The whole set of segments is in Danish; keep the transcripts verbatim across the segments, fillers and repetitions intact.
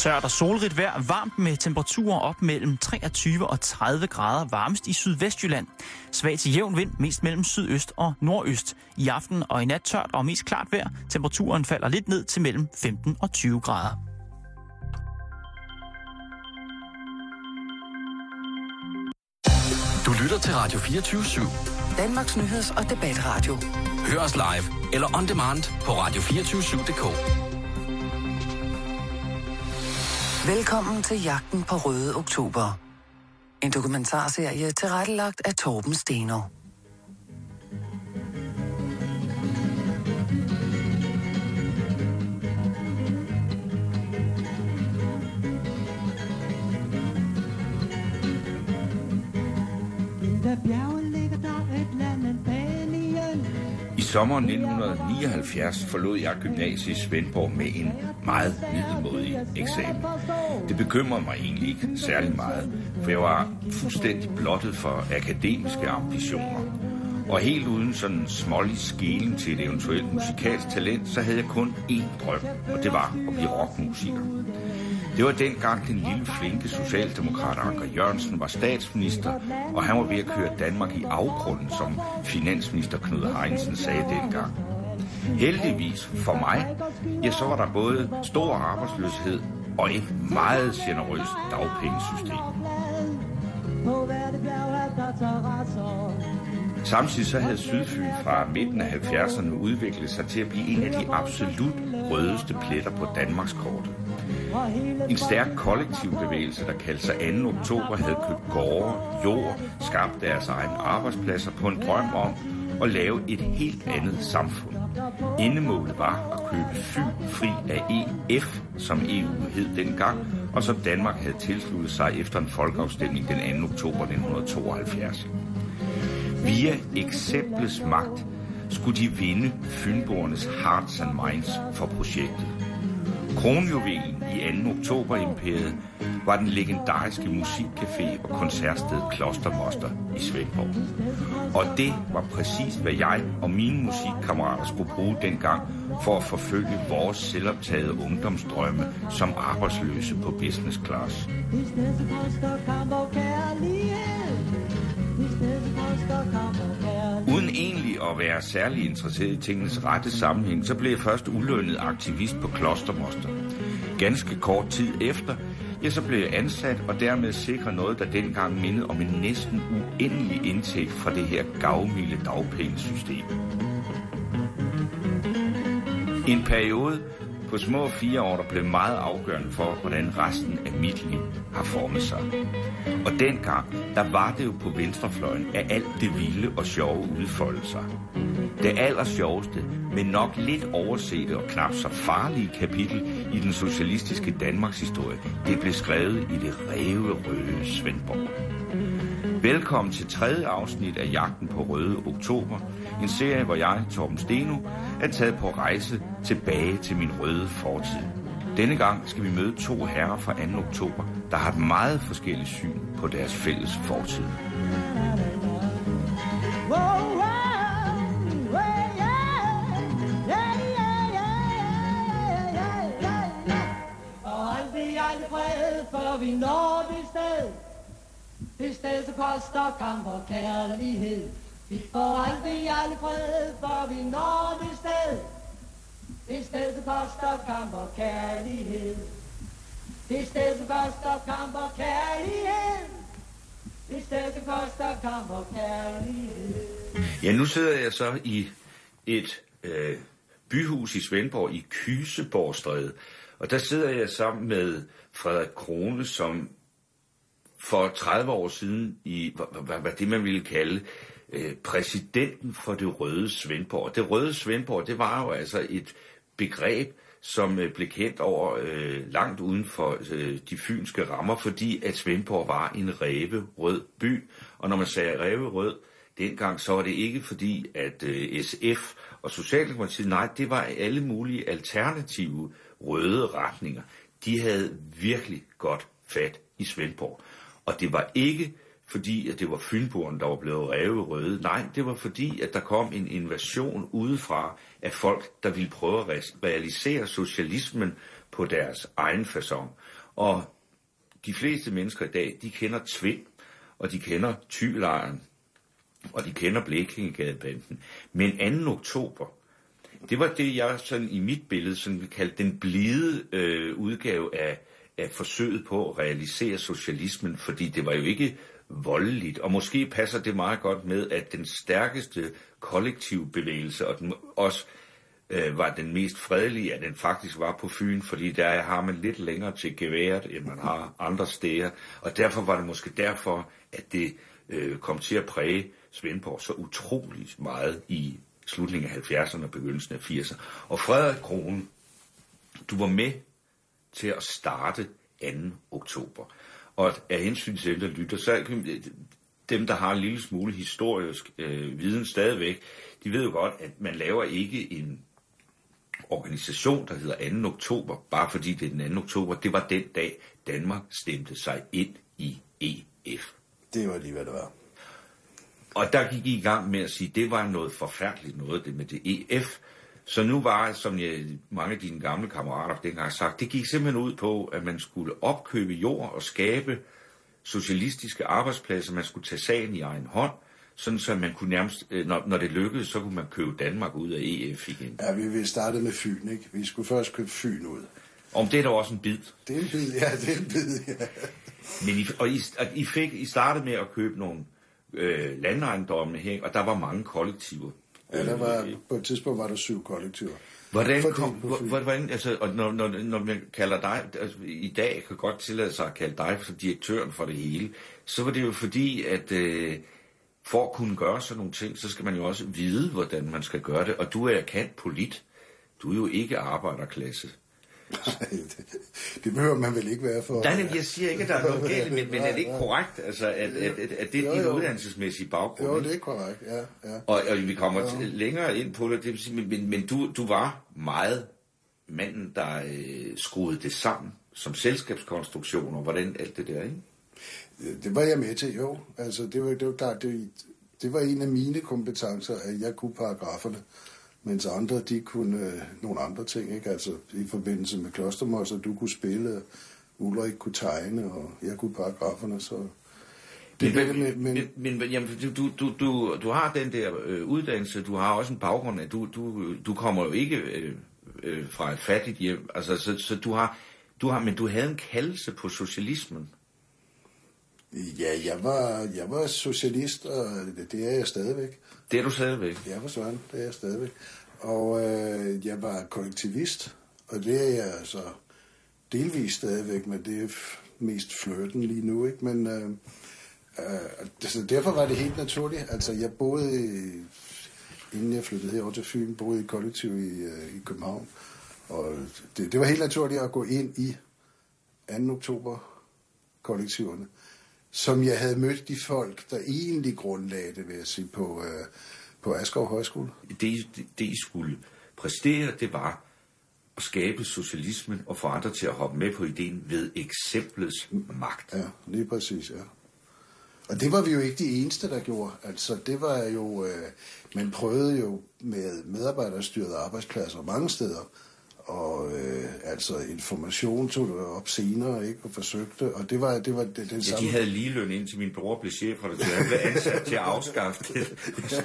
Tørt og solrigt vejr, varmt med temperaturer op mellem treogtyve og tredive grader, varmest i Sydvestjylland. Svag til jævn vind, mest mellem sydøst og nordøst. I aften og i nat tørt og mest klart vejr. Temperaturen falder lidt ned til mellem femten og tyve grader. Du lytter til Radio fireogtyve syv. Danmarks nyheds- og debatradio. Hør os live eller on demand på radio to fire syv punktum d k. Velkommen til Jagten på Røde Oktober. En dokumentarserie tilrettelagt af Torben Steno. I sommeren nitten nioghalvfjerds forlod jeg gymnasiet i Svendborg med en meget middelmådig eksamen. Det bekymrede mig egentlig ikke særlig meget, for jeg var fuldstændig blottet for akademiske ambitioner. Og helt uden sådan en smålig skelen til et eventuelt musikalsk talent, så havde jeg kun én drøm, og det var at blive rockmusiker. Det var dengang den lille flinke socialdemokrat Anker Jørgensen var statsminister, og han var ved at køre Danmark i afgrunden, som finansminister Knud Heinsen sagde dengang. Heldigvis for mig, ja, så var der både stor arbejdsløshed og et meget generøst dagpengesystem. Samtidig så havde Sydfyn fra midten af halvfjerdserne udviklet sig til at blive en af de absolut rødeste pletter på Danmarkskortet. En stærk kollektiv bevægelse, der kaldte sig anden oktober, havde købt gårde, jord, skabt deres egne arbejdspladser på en drøm om at lave et helt andet samfund. Endemålet var at købe Fyn fri af E F, som E U hed dengang, og som Danmark havde tilsluttet sig efter en folkeafstemning den anden oktober nitten tooghalvfjerds. Via eksemplets magt skulle de vinde fynboernes hearts and minds for projektet. Kronjuvelen i anden oktober-imperiet var den legendariske musikcafé og koncertsted Klostermoster i Svendborg. Og det var præcis, hvad jeg og mine musikkammerater skulle bruge dengang for at forfølge vores selvoptagede ungdomsdrømme som arbejdsløse på business class. Uden egentlig at være særlig interesseret i tingens rette sammenhæng, så blev jeg først ulønnet aktivist på Klostermoster. Ganske kort tid efter, ja, så blev jeg ansat og dermed sikret noget, der dengang mindede om en næsten uendelig indtægt fra det her gavmilde dagpengesystem. En periode på små fire år, der blev meget afgørende for, hvordan resten af mit liv har formet sig. Og dengang, der var det jo på venstrefløjen, at alt det vilde og sjove udfoldede sig. Det allersjoveste, men nok lidt oversete og knap så farlige kapitel i den socialistiske Danmarks historie, det blev skrevet i det ræverøde Svendborg. Velkommen til tredje afsnit af Jagten på Røde Oktober, en serie, hvor jeg, Torben Steno, er taget på rejse tilbage til min røde fortid. Denne gang skal vi møde to herrer fra anden oktober, der har et meget forskelligt syn på deres fælles fortid. For vi når det sted, det sted, så koster kamp og kærlighed. Vi får aldrig alle fred, for vi når det sted, det sted, så koster kamp og kærlighed. Det sted, så koster kamp og kærlighed. Det sted, så koster kamp og kærlighed. Ja, nu sidder jeg så i et øh, byhus i Svendborg i Kyseborgstræde. Og der sidder jeg sammen med Frederik Krone, som for tredive år siden i, hvad, hvad det man ville kalde, øh, præsidenten for det røde Svendborg. Det røde Svendborg, det var jo altså et begreb, som øh, blev kendt over øh, langt uden for øh, de fynske rammer, fordi at Svendborg var en ræverød by. Og når man sagde ræverød dengang, så var det ikke fordi, at øh, S F og Socialdemokratiet, nej, det var alle mulige alternative røde retninger. De havde virkelig godt fat i Svendborg. Og det var ikke fordi at det var fynboerne, der var blevet revet røde. Nej, det var fordi, at der kom en invasion udefra af folk, der ville prøve at realisere socialismen på deres egen facon. Og de fleste mennesker i dag, de kender Tvind, og de kender Thylejren, og de kender Blekingegadebanden. Men anden oktober, det var det, jeg sådan i mit billede sådan vil kalde den blide øh, udgave af, af forsøget på at realisere socialismen, fordi det var jo ikke voldeligt, og måske passer det meget godt med, at den stærkeste kollektive bevægelse, og den også øh, var den mest fredelige, at den faktisk var på Fyn, fordi der har man lidt længere til geværet, end man har andre steder, og derfor var det måske derfor, at det øh, kom til at præge Svendborg så utroligt meget i slutningen af halvfjerdserne og begyndelsen af firserne. Og Frederik Krohn, du var med til at starte anden oktober. Og af hensyn til dem, der lytter, så dem, der har en lille smule historisk øh, viden stadigvæk, de ved jo godt, at man laver ikke en organisation, der hedder anden oktober, bare fordi det er den anden oktober. Det var den dag, Danmark stemte sig ind i E F. Det var lige, hvad det var. Og der gik I i gang med at sige, at det var noget forfærdeligt noget, det med det E F. Så nu var, som jeg, mange af dine gamle kammerater dengang sagt, det gik simpelthen ud på, at man skulle opkøbe jord og skabe socialistiske arbejdspladser. Man skulle tage sagen i egen hånd, sådan så man kunne nærmest, når, når det lykkedes, så kunne man købe Danmark ud af E F igen. Ja, vi, vi startede med Fyn, ikke? Vi skulle først købe Fyn ud. Om det er der også en bid. Det er en bid, ja, det er en bid, ja. Men I, og I, I, fik, I startede med at købe nogle øh, landejendomme her, og der var mange kollektiver. Ja, der var, på et tidspunkt var der syv kollektiver. Hvordan kom, hvordan, altså, og når, når, når man kalder dig, altså, i dag kan godt tillade sig at kalde dig for direktøren for det hele, så var det jo fordi, at øh, for at kunne gøre sådan nogle ting, så skal man jo også vide, hvordan man skal gøre det, og du er kendt polit. Du er jo ikke arbejderklasse. det, det behøver man vel ikke være for. Nej, jeg siger ikke, at der er noget galt, men, men er det ikke korrekt, altså, at, at, at, at det er din uddannelsesmæssige baggrund? Jo, det er korrekt, ja. ja. Og, og vi kommer ja. til, længere ind på det, det vil sige, men, men, men du, du var meget manden, der øh, skruede det sammen som selskabskonstruktion, og hvordan alt det der, ikke? Det var jeg med til, jo. Altså, det var, det var klart, det, det var en af mine kompetencer, at jeg kunne paragraferne, mens andre, de kunne øh, nogle andre ting, ikke? Altså, i forbindelse med Klostermos, du kunne spille, Ulrik kunne tegne, og jeg kunne paragraferne, så... Det, men, med, men, men, men jamen, du, du, du, du har den der øh, uddannelse, du har også en baggrund, at du, du, du kommer jo ikke øh, øh, fra et fattigt hjem, altså, så, så du har, du har, men du havde en kaldelse på socialismen. Ja, jeg var, jeg var socialist, og det, det er jeg stadigvæk. Det er du stadigvæk? Ja, for søren, det er jeg stadigvæk. Og øh, jeg var kollektivist, og det er jeg altså delvis stadigvæk, men det er mest flirten lige nu, ikke? Men øh, øh, så derfor var det helt naturligt. Altså, jeg boede, i, inden jeg flyttede herover til Fyn, boede i kollektiv i, øh, i København. Og det, det var helt naturligt at gå ind i anden oktober kollektiverne, som jeg havde mødt de folk, der egentlig grundlagde det, vil jeg sige, på, øh, på Askov Højskole. Det, det, det, I skulle præstere, det var at skabe socialismen og få andre til at hoppe med på ideen ved eksemplets magt. Ja, lige præcis, ja. Og det var vi jo ikke de eneste, der gjorde. Altså, det var jo... Øh, man prøvede jo med medarbejderstyrede arbejdspladser mange steder, og øh, altså information tog det op senere, ikke, og forsøgte, og det var det var det, den ja, samme. De havde lige løn indtil min bror blev chef for det, så han blev ansat til at afskaffe det.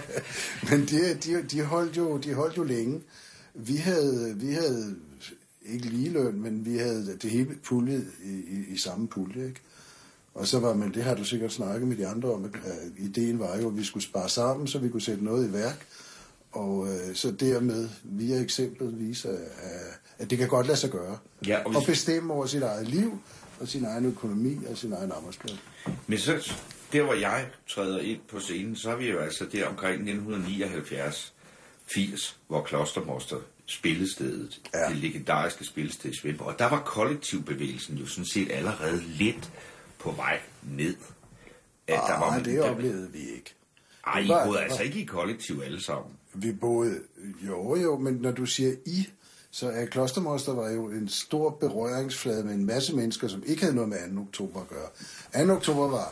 Men de, de, de holdt jo de holdt jo længe. Vi havde vi havde ikke lige løn, men vi havde det hele puljet i, i, i samme pulje, ikke? Og så var man, det har du sikkert snakket med de andre om, at uh, ideen var jo, at vi skulle spare sammen, så vi kunne sætte noget i værk. Og øh, så dermed via eksemplet vise, at, at det kan godt lade sig gøre. Ja, og, hvis... og bestemme over sit eget liv, og sin egen økonomi, og sin egen arbejdsplads. Men så, der hvor jeg træder ind på scenen, så er vi jo altså der omkring nitten nioghalvfjerds firs, hvor Klostermoster spillestedet, ja. Det legendariske spillested i Svendborg. Og der var kollektivbevægelsen jo sådan set allerede lidt på vej ned. At ah, der var, det der... oplevede vi ikke. Ej, I boede altså ikke i kollektiv alle sammen. Vi boede, jo jo, men når du siger I, så er Klostermoster var jo en stor berøringsflade med en masse mennesker, som ikke havde noget med anden oktober at gøre. anden oktober var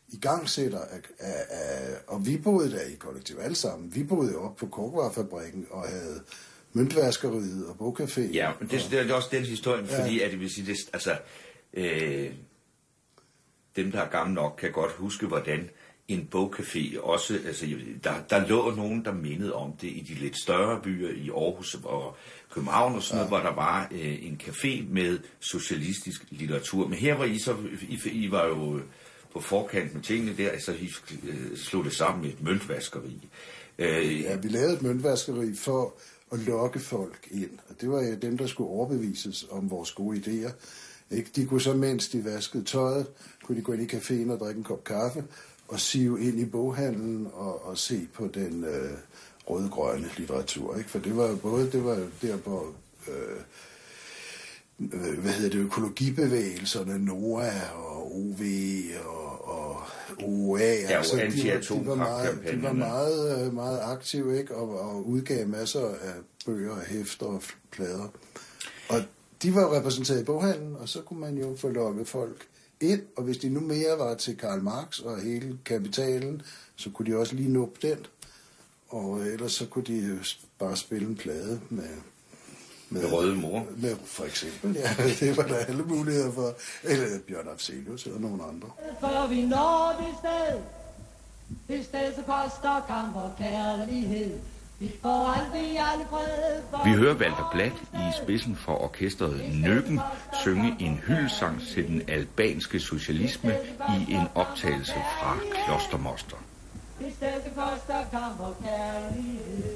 igangsætter, af, af, af, og vi boede der i kollektiv alle sammen. Vi boede op på Korkvarefabrikken og havde møntvaskeriet og bogcafé. Ja, men det, og, det er også den historie, ja. fordi at det vil sige, det, altså, øh, dem, der er gamle nok, kan godt huske, hvordan en bogcafé også, altså, der, der lå nogen, der mindede om det i de lidt større byer, i Aarhus og København og sådan noget, ja. Hvor der var øh, en café med socialistisk litteratur. Men her var I så, I, I var jo på forkant med tingene der, altså I øh, slog det sammen med et møntvaskeri. Øh, ja, vi lavede et møntvaskeri for at lokke folk ind, og det var dem, der skulle overbevises om vores gode idéer. Ikke? De kunne så, mens de vaskede tøjet, kunne de gå ind i caféen og drikke en kop kaffe, og sive ind i boghandlen og, og se på den øh, røde-grønne litteratur. Ikke? For det var jo både, det var jo der, hvor øh, hvad hedder det, økologibevægelserne, NOAH og O V og, og O A, ja, altså, de, de var meget, de var meget, meget aktive, ikke? Og, og udgav masser af bøger, hæfter og plader. Og de var repræsenteret i boghandlen, og så kunne man jo få lokket folk ind, og hvis de nu mere var til Karl Marx og hele kapitalen, så kunne de også lige nuppe den, og ellers så kunne de bare spille en plade med, med, med Røde Mor. Med, for eksempel, ja, det var der alle muligheder for, eller Bjørn Afzelius eller nogen andre. For vi når det sted, det sted så koster kamp og kærlighed. Vi får aldrig alle fred. Vi hører Walter Blatt i spidsen for orkestret Nøkken synge en hyldesang til den albanske socialisme i en optagelse fra Klostermoster. Det sted så koster kamp og kærlighed.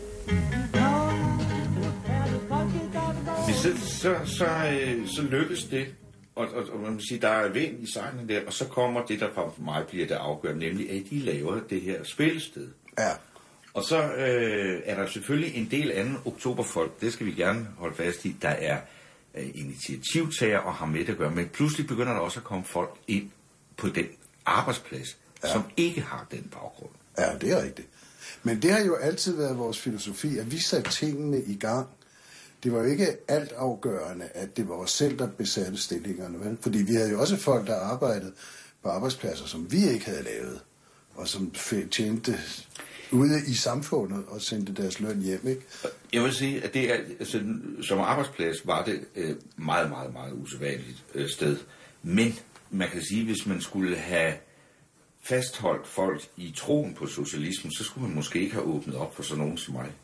Så, så, så, så lykkes det, og, og, og man må sige, der er vind i sejlen der, og så kommer det, der for mig bliver det afgørende, nemlig at de laver det her spillested. Ja. Og så øh, er der selvfølgelig en del anden oktoberfolk, det skal vi gerne holde fast i, der er øh, initiativtager og har med det at gøre, men pludselig begynder der også at komme folk ind på den arbejdsplads, ja. Som ikke har den baggrund. Ja, det er rigtigt. Men det har jo altid været vores filosofi, at vi satte tingene i gang. Det var jo ikke alt afgørende, at det var os selv, der besatte stillingerne. Vel? Fordi vi havde jo også folk, der arbejdede på arbejdspladser, som vi ikke havde lavet, og som tjente ude i samfundet og sendte deres løn hjem, ikke? Jeg vil sige, at det er, altså, som arbejdsplads var det øh, meget, meget, meget usædvanligt øh, sted. Men man kan sige, hvis man skulle have fastholdt folk i troen på socialismen, så skulle man måske ikke have åbnet op for sådan nogen som mig.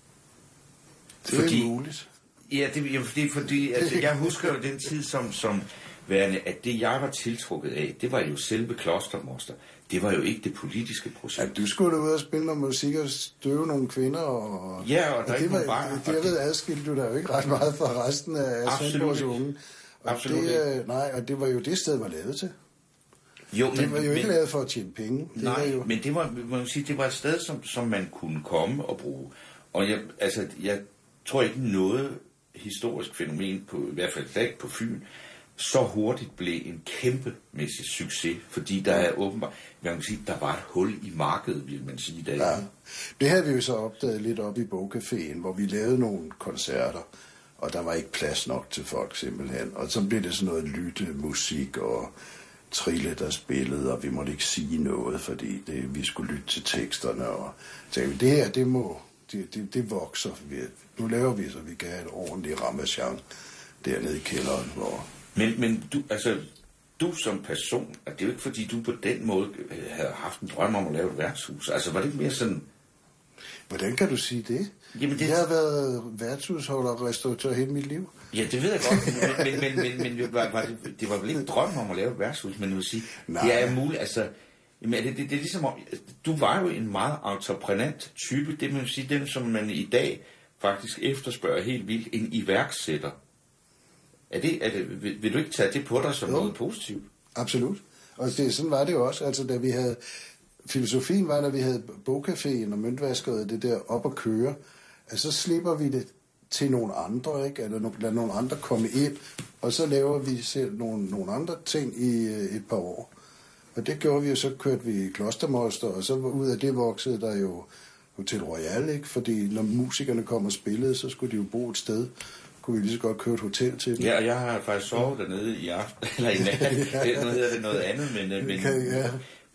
Det er fordi, muligt. Ja, det, det, det er fordi, altså, jeg husker jo den tid som, som værende, at det jeg var tiltrukket af, det var jo selve Klostermoster. Det var jo ikke det politiske projekt. Ja, du skulle ud og spille noget musik og støve nogle kvinder. Og, ja, og der og ikke det var, bare... Det, derved adskilte du der jo ikke ret meget fra resten af Svendborgs unge. Og Absolut det, nej, og det var jo det sted, var lavet til. Jo, det men, var jo men, ikke lavet for at tjene penge. Det nej, var jo... men det var, man sige, det var et sted, som, som man kunne komme og bruge. Og jeg, altså, jeg tror ikke noget historisk fænomen, på, i hvert fald ikke på Fyn, så hurtigt blev en kæmpemæssig succes, fordi der er åbenbart, man kan sige, der var et hul i markedet, vil man sige. Der. Ja, det havde vi jo så opdaget lidt op i Bogcaféen, hvor vi lavede nogle koncerter, og der var ikke plads nok til folk simpelthen. Og så blev det sådan noget lyttemusik og trille, der spillede, og vi måtte ikke sige noget, fordi det, vi skulle lytte til teksterne, og tænkte, det her, det må, det, det, det vokser. Nu laver vi, så vi kan have et ordentligt ramachan dernede i kælderen, hvor... Men, men du, altså, du som person, er det jo ikke fordi, du på den måde havde haft en drøm om at lave et værtshus? Altså, var det ikke mere sådan... Hvordan kan du sige det? Jamen, det... Jeg har været værtshusholder og restauratør hele mit liv. Ja, det ved jeg godt, men, men, men, men, men var, var det, det var vel ikke en drøm om at lave et værtshus, men jeg vil sige, nej. Det er muligt, altså... Jamen, det, det, det er ligesom om, du var jo en meget entreprenant type, det vil sige, den som man i dag faktisk efterspørger helt vildt, en iværksætter. Er det, er det, vil, vil du ikke tage det på dig som jo. Noget positivt? Absolut. Og det, sådan var det jo også. Altså, da vi havde, filosofien var, da vi havde Bogcaféen og møntvaskeriet det der op at køre, altså, så slipper vi det til nogle andre, ikke? Eller lader nogle andre komme ind, og så laver vi selv nogle, nogle andre ting i et par år. Og det gjorde vi, og så kørte vi i Klostermoster, og så ud af det voksede der jo Hotel Royal, ikke? Fordi når musikerne kom og spillede, så skulle de jo bo et sted. Kunne vi lige så godt køre et hotel til dem. Ja, og jeg har faktisk sovet dernede i aften, eller i nat. Ja, nu hedder det noget andet, men, men, okay, ja.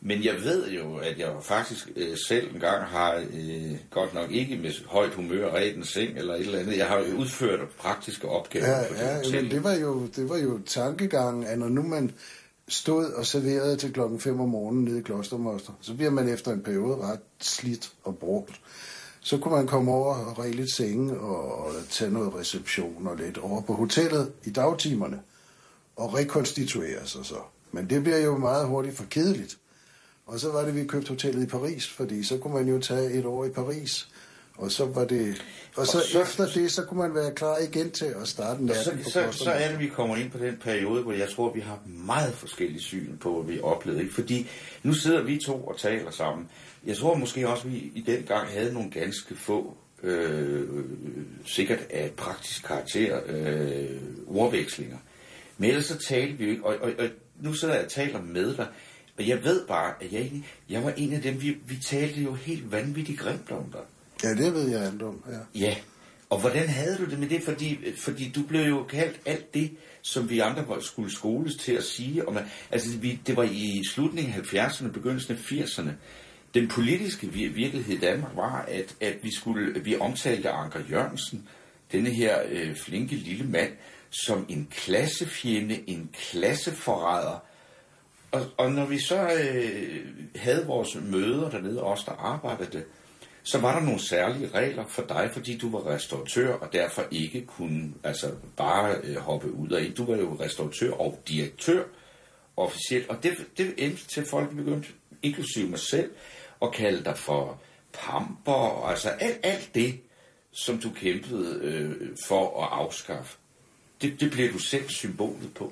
Men jeg ved jo, at jeg faktisk øh, selv engang har, øh, godt nok ikke med højt humør, ret en seng eller et eller andet, jeg har jo udført praktiske opgaver. Ja, på ja, men det var jo, det var jo tankegangen, at når nu man stod og serverede til klokken fem om morgenen nede i Klostermoster, så bliver man efter en periode ret slidt og brugt. Så kunne man komme over og ræge lidt senge og, og tage noget reception og lidt over på hotellet i dagtimerne og rekonstituere sig så. Men det bliver jo meget hurtigt for kedeligt. Og så var det, vi købte hotellet i Paris, fordi så kunne man jo tage et år i Paris. Og så var det, og så, og så efter det, så kunne man være klar igen til at starte natten. Så, så, så er det, vi kommer ind på den periode, hvor jeg tror, vi har meget forskellige syn på, hvad vi oplevede. Ikke? Fordi nu sidder vi to og taler sammen. Jeg tror måske også, at vi i den gang havde nogle ganske få, øh, sikkert af praktisk karakter, øh, ordvekslinger. Men ellers så talte vi jo ikke, og, og, og nu sidder jeg og taler med dig, og jeg ved bare, at jeg, egentlig, jeg var en af dem, vi, vi talte jo helt vanvittigt grimt om dig. Ja, det ved jeg alt om, ja. Ja, og hvordan havde du det med det? Fordi, fordi du blev jo kaldt alt det, som vi andre skulle skoles til at sige. Og man, altså, vi, det var i slutningen af halvfjerdserne, begyndelsen af firserne. Den politiske virkelighed i Danmark var, at, at vi, skulle, vi omtalte Anker Jørgensen, denne her øh, flinke lille mand, som en klassefjende, en klasseforræder. Og, og når vi så øh, havde vores møder dernede, os der arbejdede, så var der nogle særlige regler for dig, fordi du var restauratør, og derfor ikke kunne altså, bare øh, hoppe ud og ind. Du var jo restauratør og direktør officielt, og det, det endte til, folk begyndte, inklusive mig selv, at kalde dig for pamper, altså alt, alt det, som du kæmpede øh, for at afskaffe. Det, det blev du selv symbolet på.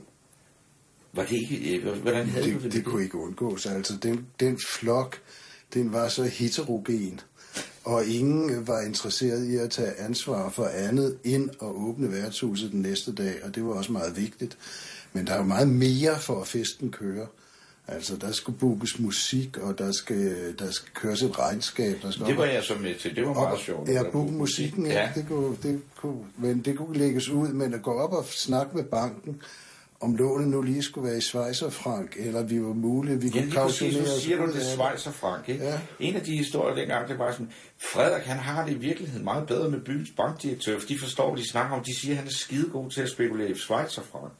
Var det ikke... Øh, hvordan havde det, du det? Det kunne ikke undgås. Altså, den, den flok, den var så heterogen, og ingen var interesseret i at tage ansvar for andet end at åbne værtshuset den næste dag, og det var også meget vigtigt. Men der er jo meget mere for at festen køre. Altså, der skal bookes musik, og der skal, der skal køres et regnskab. Der skal det var jeg så med til. Det var meget sjovt. Ja, booke musikken, ja. Det kunne, det kunne, men det kunne lægges ud, men at gå op og snakke med banken, om lånet nu lige skulle være i schweizerfranc, eller vi var mulige, vi kunne kautionere os. Ja, så siger du det schweizerfranc, ikke? Ja. En af de historier dengang, det var sådan, Frederik, han har det i virkeligheden meget bedre med byens bankdirektør, for de forstår, de snakker om, de siger, at han er skidegod til at spekulere i schweizerfranc.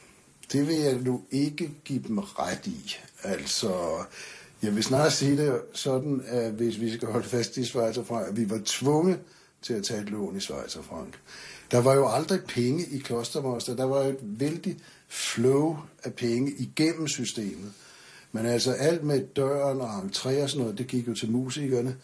Det vil jeg nu ikke give dem ret i. Altså, jeg vil snart sige det sådan, at hvis vi skal holde fast i schweizerfranc, at vi var tvunget til at tage et lån i schweizerfranc. Der var jo aldrig penge i Klostermoster. Der var jo et vældig flow af penge igennem systemet. Men altså alt med døren og entré og sådan noget, det gik jo til musikerne.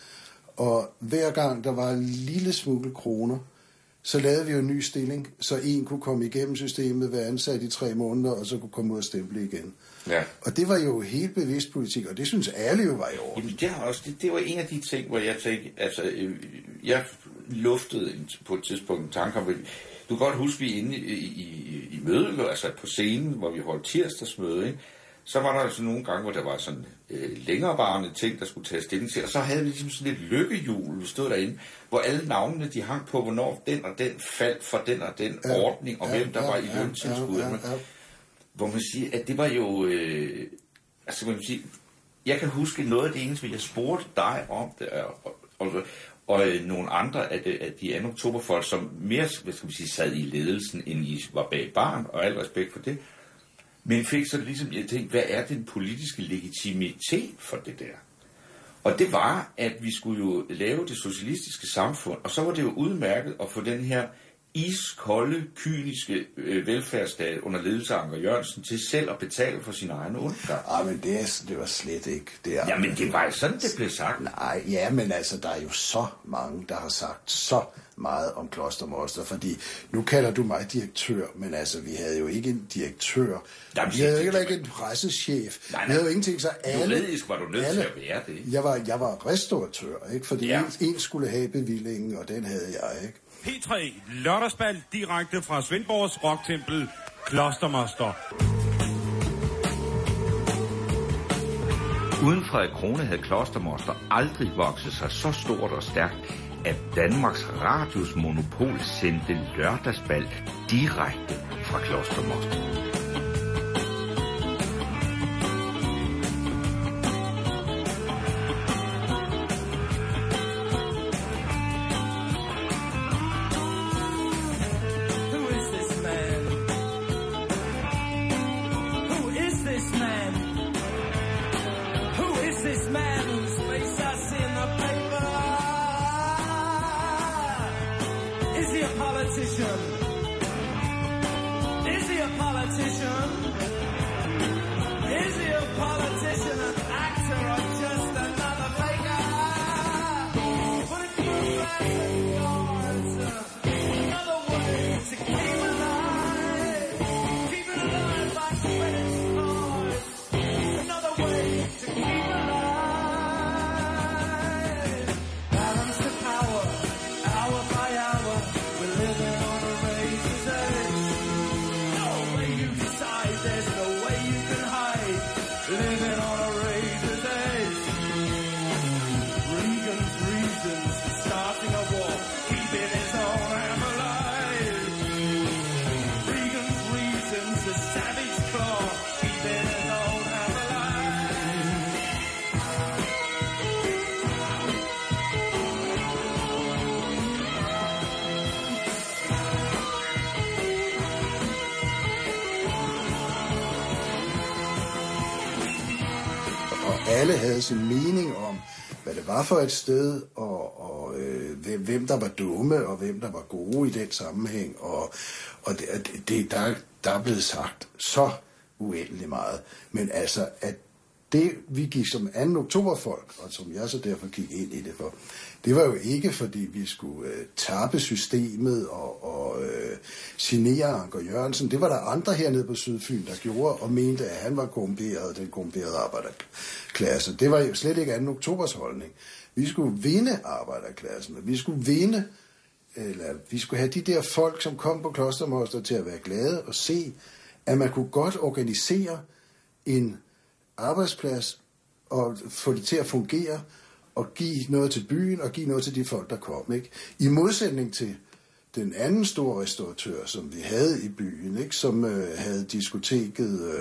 Og hver gang der var en lille smule kroner, så lavede vi jo en ny stilling, så en kunne komme igennem systemet, være ansat i tre måneder, og så kunne komme ud og stemple igen. Ja. Og det var jo helt bevidst politik, og det synes alle jo var i orden. Jamen, det, har også, det, det var en af de ting, hvor jeg tænkte, altså, øh, jeg luftede på et tidspunkt en tanke om, du kan godt huske, vi inde i, i, i mødet, altså på scenen, hvor vi holdt tirsdagsmøde, ikke? Så var der altså nogle gange, hvor der var sådan øh, længerevarende ting, der skulle tages stilling til, og så havde vi ligesom sådan et lykkehjul, vi stod derinde, hvor alle navnene, de hang på, hvornår den og den faldt for den og den ja, ordning, og ja, hvem der ja, var i løntilskud. Ja, ja, ja. Hvor man siger, at det var jo, øh, altså man kan sige, jeg kan huske noget af det eneste, jeg spurgte dig om, det er, og, og, og øh, nogle andre af de, af de anden oktoberfolk, som mere, hvad skal man sige, sad i ledelsen, end I var bag barn, og al respekt for det. Men fik så ligesom, jeg tænkte, hvad er den politiske legitimitet for det der? Og det var, at vi skulle jo lave det socialistiske samfund, og så var det jo udmærket at få den her iskolde, kyniske øh, velfærdsstat under ledelse af Anker Jørgensen til selv at betale for sin egen undergang. Ah, men det, er, det var slet ikke. Det er, Jamen, det var jo sådan, det blev sagt. Nej, ja, men altså, der er jo så mange, der har sagt så meget om Klostermoster, fordi nu kalder du mig direktør, men altså, vi havde jo ikke en direktør. Jamen, vi havde jo ikke en pressechef. Nej, nej. Vi havde jo ingenting, så alle... Juridisk var du nødt alle, til at være det. Jeg var, jeg var restauratør, ikke? Fordi ja. en, en skulle have bevillingen, og den havde jeg, ikke? P tre lørdagsbal direkte fra Svendborgs rocktempel Klostermoster. Uden Frederik Krone havde Klostermoster aldrig vokset sig så stort og stærkt, at Danmarks Radios monopol sendte lørdagsbal direkte fra Klostermoster. alle havde sin mening om, hvad det var for et sted, og, og øh, hvem der var dumme, og hvem der var gode i den sammenhæng. Og, og det, det, der, der er blevet sagt så uendelig meget. Men altså, at det, vi gik som anden oktoberfolk, og som jeg så derfor gik ind i det for, det var jo ikke, fordi vi skulle øh, tappe systemet og, og øh, genere Anker Jørgensen. Det var der andre hernede på Sydfyn, der gjorde, og mente, at han var korrumperet, den korrumperede arbejderklasse. Det var jo slet ikke anden oktobers holdning. Vi skulle vinde arbejderklassen, vi skulle vinde, eller vi skulle have de der folk, som kom på Klostermoster til at være glade og se, at man kunne godt organisere en arbejdsplads og få det til at fungere og give noget til byen og give noget til de folk, der kom. Ikke? I modsætning til den anden store restauratør, som vi havde i byen, ikke? Som øh, havde diskoteket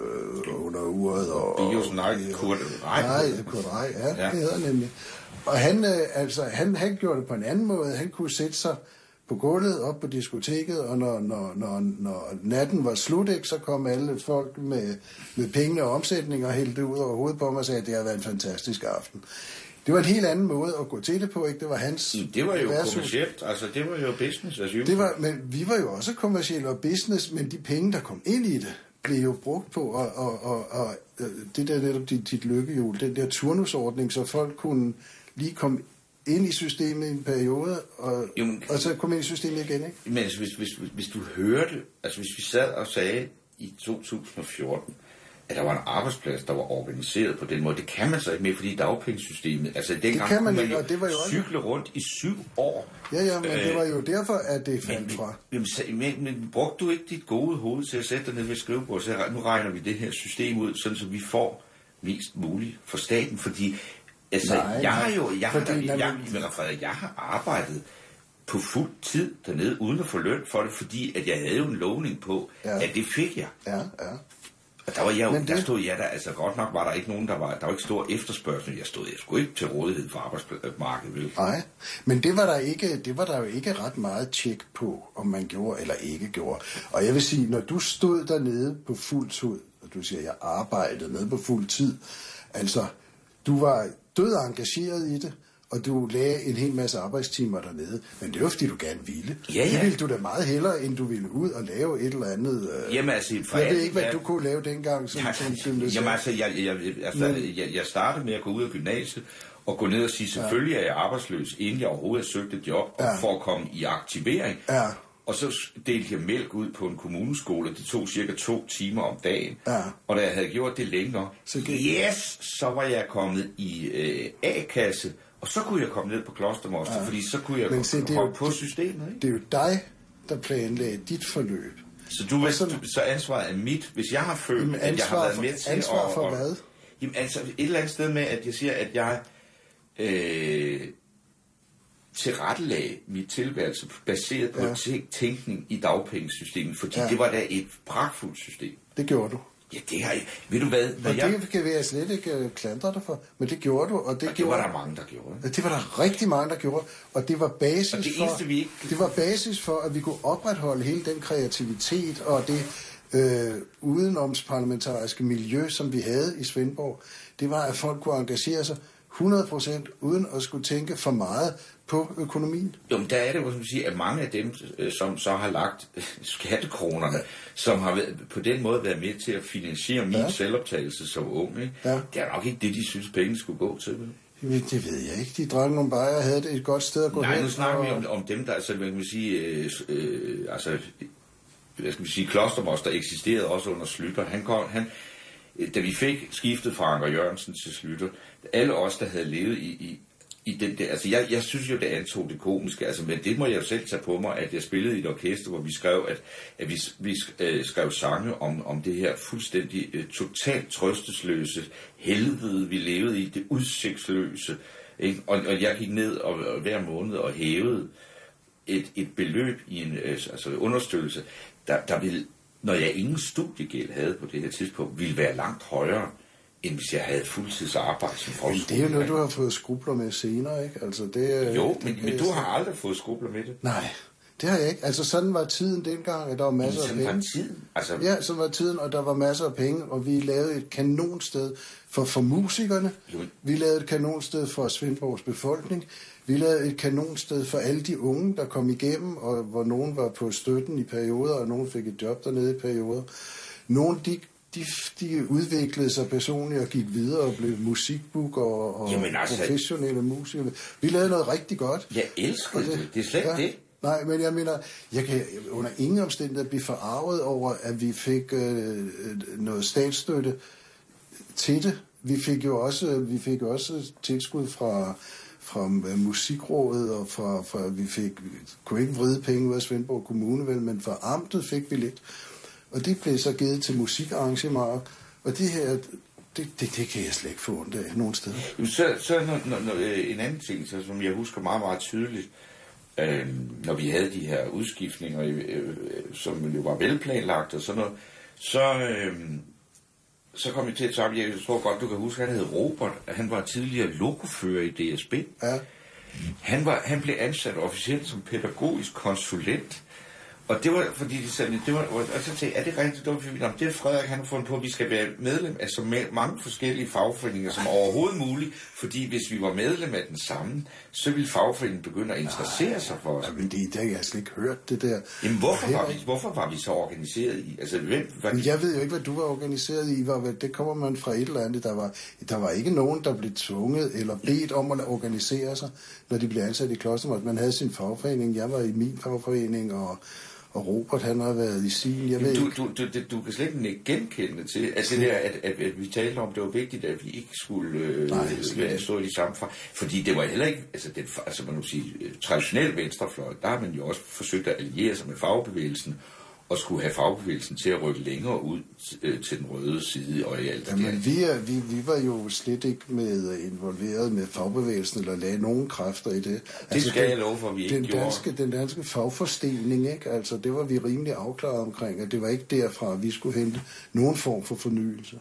øh, under uret. Og, Bios, nej, Kurt Rej. Nej, Kurt Rej, ja, ja, det hedder nemlig. Og han, øh, altså, han, han gjorde det på en anden måde. Han kunne sætte sig på gulvet op på diskoteket, og når, når, når, når natten var slut, ikke, så kom alle folk med, med pengene og omsætning og hældte det ud over hovedet på mig og sagde, at det havde været en fantastisk aften. Det var en helt anden måde at gå til det på, ikke? Det var hans... Det var jo kommercielt, altså det var jo business as usual. Det var, men vi var jo også kommercielle og business, men de penge, der kom ind i det, blev jo brugt på, og, og, og, og det der netop dit, dit lykkehjul, den der turnusordning, så folk kunne lige komme ind i systemet i en periode, og, jo, men, og så komme ind i systemet igen, ikke? Men altså, hvis, hvis, hvis du hørte, altså hvis vi sad og sagde i to tusind og fjorten, at der var en arbejdsplads, der var organiseret på den måde. Det kan man så ikke mere, fordi dagpengesystemet... Altså, dengang kan man kunne ikke, man jo, det var jo cykle også rundt i syv år. Ja, ja, men øh, det var jo derfor, at det faldt fra. Men, men, men brugte du ikke dit gode hoved til at sætte dig ned ved skrivebordet, så nu regner vi det her system ud, sådan så vi får mest muligt for staten, fordi... Altså, nej, jeg har jo... Jeg, fordi, har, jeg, jeg, jeg, jeg har arbejdet på fuld tid dernede, uden at få løn for det, fordi at jeg havde jo en lovning på, ja. At det fik jeg. Ja, ja. Og der var jeg jo, det... der stod jeg der, altså godt nok var der ikke nogen, der var, der var ikke stor efterspørgsel, jeg stod, jeg skulle ikke til rådighed for arbejdsmarkedet, vel? Nej, men det var der ikke, det var der jo ikke ret meget tjek på, om man gjorde eller ikke gjorde. Og jeg vil sige, når du stod dernede på fuld tid, og du siger, jeg arbejdede nede på fuld tid, altså, du var død engageret i det, og du lagde en hel masse arbejdstimer dernede. Men det var, fordi du gerne ville. Ja, ja. Det ville du da meget hellere, end du ville ud og lave et eller andet... Øh... Jamen altså... Jeg ved ikke, hvad du kunne lave dengang. Som, ja, som, som jamen altså, jeg, jeg, altså jeg, jeg startede med at gå ud af gymnasiet, og gå ned og sige, selvfølgelig er jeg arbejdsløs, inden jeg overhovedet har søgt et job, ja. For at komme i aktivering. Ja. Og så delte jeg mælk ud på en kommuneskole, det tog cirka to timer om dagen. Ja. Og da jeg havde gjort det længere, så yes, så var jeg kommet i øh, A-kasse, og så kunne jeg komme ned på Klostermoster, ja. Fordi så kunne jeg komme se, på systemet. Ikke? Det er jo dig, der planlagde dit forløb. Så du ved, så, så ansvaret er mit. Hvis jeg har følt, at jeg har været med til... Ansvar for og, hvad? Jamen altså et eller andet sted med, at jeg siger, at jeg... Øh, tilrettelagde mit tilværelse baseret på ja. Tænkning i dagpengesystemet, fordi ja. Det var da et pragtfuldt system. Det gjorde du. Ja, det har jeg. Ved du hvad? Og jeg... det kan jeg slet ikke klandre dig for, men det gjorde du. Og det, og det gjorde... var der mange, der gjorde. Ja, det var der rigtig mange, der gjorde. Og det var basis, og det for, eneste, vi ikke... det var basis for, at vi kunne opretholde hele den kreativitet og det øh, udenomsparlamentariske miljø, som vi havde i Svendborg. Det var, at folk kunne engagere sig hundrede procent uden at skulle tænke for meget på økonomien. Jo, men der er det jo, som du siger, at mange af dem, som så har lagt skattekronerne, som har været, på den måde været med til at finansiere min ja. Selvoptagelse som ung, ikke? Ja. Det er nok ikke det, de synes, pengene skulle gå til. Vel? Det ved jeg ikke. De drak nogle bajer og havde det et godt sted at gå hen. Nej, nu snakker og... vi om, om dem, der, altså, man kan sige, øh, øh, altså, hvad skal vi sige, Klostermoster eksisterede også under Slytter. Han kom, han, da vi fik skiftet fra Anker Jørgensen til Slytter, alle os, der havde levet i, i I den der, altså jeg, jeg synes jo, det antog det komiske, altså, men det må jeg jo selv tage på mig, at jeg spillede i et orkester, hvor vi skrev, at, at vi, vi øh, skrev sange om, om det her fuldstændig øh, totalt trøstesløse helvede, vi levede i, det udsigtsløse, ikke? Og, og jeg gik ned og, og hver måned og hævede et, et beløb i en øh, altså understøttelse, der, der ville, når jeg ingen studiegæld havde på det her tidspunkt, ville være langt højere, end hvis jeg havde fuldtidsarbejde som folkeskole. Det er jo noget, du har fået skrubler med senere, ikke? Altså, det, jo, det, men, det, men du har aldrig fået skrubler med det. Nej, Det har jeg ikke. Altså sådan var tiden dengang, at der var masser af penge. Sådan var tiden? Altså... Ja, sådan var tiden, og der var masser af penge, og vi lavede et kanonsted for, for musikerne. Jo. Vi lavede et kanonsted for Svendborgs befolkning. Vi lavede et kanonsted for alle de unge, der kom igennem, og hvor nogen var på støtten i perioder, og nogen fik et job dernede i perioder. Nogle, de, de, de udviklede sig personligt og gik videre og blev musikbooker og, og Jamen, altså... professionelle musikere. Vi lavede noget rigtig godt. Jeg elsker det. Det, det er slet ja. det. Nej, men jeg mener, jeg kan under ingen omstændighed blive forarvet over, at vi fik øh, noget statsstøtte til det. Vi fik jo også, vi fik også tilskud fra, fra Musikrådet, og fra, fra, vi fik, vi kunne ikke vride penge ud af Svendborg Kommune, vel, men fra amtet fik vi lidt. Og det blev så givet til musikarrangementer, og det her, det, det, det kan jeg slet ikke få ondt af nogen steder. Så, så når, når, en anden ting, så, som jeg husker meget, meget tydeligt, Øh, når vi havde de her udskiftninger, øh, som jo var velplanlagt og sådan noget, så, øh, så kom jeg til at tage, jeg tror godt, du kan huske, han hed Robert, han var tidligere lokofører i D S B. Ja. Han, var, han blev ansat officielt som pædagogisk konsulent, og det var, fordi de sagde, det var, og så tænkte jeg, er det rigtigt, det var, det er Frederik, han har fundet på, at vi skal være medlem af så mange forskellige fagforeninger som overhovedet muligt, fordi hvis vi var medlem af den samme, så ville fagforeningen begynde at interessere Nej, sig for os. Men det, det har jeg slet ikke hørt, det der. Jamen, hvorfor var, vi, hvorfor var vi så organiseret i? Altså, hvem var men jeg ved jo ikke, hvad du var organiseret i. Var, det kommer man fra et eller andet. Der var, der var ikke nogen, der blev tvunget eller bedt om at organisere sig, når de blev ansat i Klostermors. Man havde sin fagforening, jeg var i min fagforening, og Og Robert, han har været i sin, jeg ved du, du, du, du, du kan slet ikke genkende det til, altså det der, at, at, at vi talte om, det var vigtigt, at vi ikke skulle øh, Nej, stå i de samme fra, fordi det var heller ikke, altså, det, altså man må sige, traditionel venstrefløj, der har man jo også forsøgt at alliere sig med fagbevægelsen, og skulle have fagbevægelsen til at rykke længere ud øh, til den røde side og i alt det. Jamen, vi, er, vi, vi var jo slet ikke med involveret med fagbevægelsen, eller lagde nogen kræfter i det. Det altså, skal den, jeg love for, at vi ikke den gjorde. Danske, den danske fagforstilling, ikke? Altså, det var vi rimelig afklaret omkring, at det var ikke derfra, at vi skulle hente nogen form for fornyelse.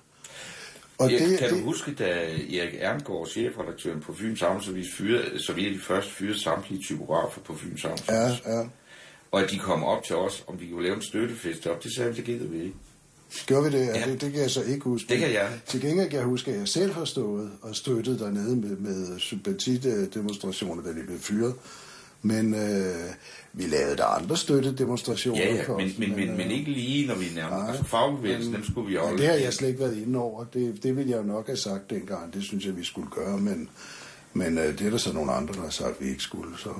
Og ja, det, kan det, du huske, da Erik Erngård, chefredaktøren på Fyns Amtsavis, fyrede, så vi er de første fyrede samtlige typografer på Fyns Amtsavis. Ja, ja. Og at de kom op til os, om vi kunne lave en støttefest op. Det sagde vi, det gider vi ikke. Gjorde vi det? Ja. Det, det kan jeg så ikke huske. Det kan jeg. Til gengæld kan jeg huske, at jeg selv har stået og støttet dernede med, med sympatidemonstrationer, da de blev fyret. Men øh, vi lavede der andre støttedemonstrationer. Ja, ja, for men, os, men, men, men ikke lige, når vi nærmede. Altså fagbevægelsen, dem skulle vi holde. Det har jeg slet ikke været inde over. Det, det ville jeg jo nok have sagt dengang. Det synes jeg, vi skulle gøre. Men, men øh, det er der så nogle andre, der har sagt, at vi ikke skulle. Så...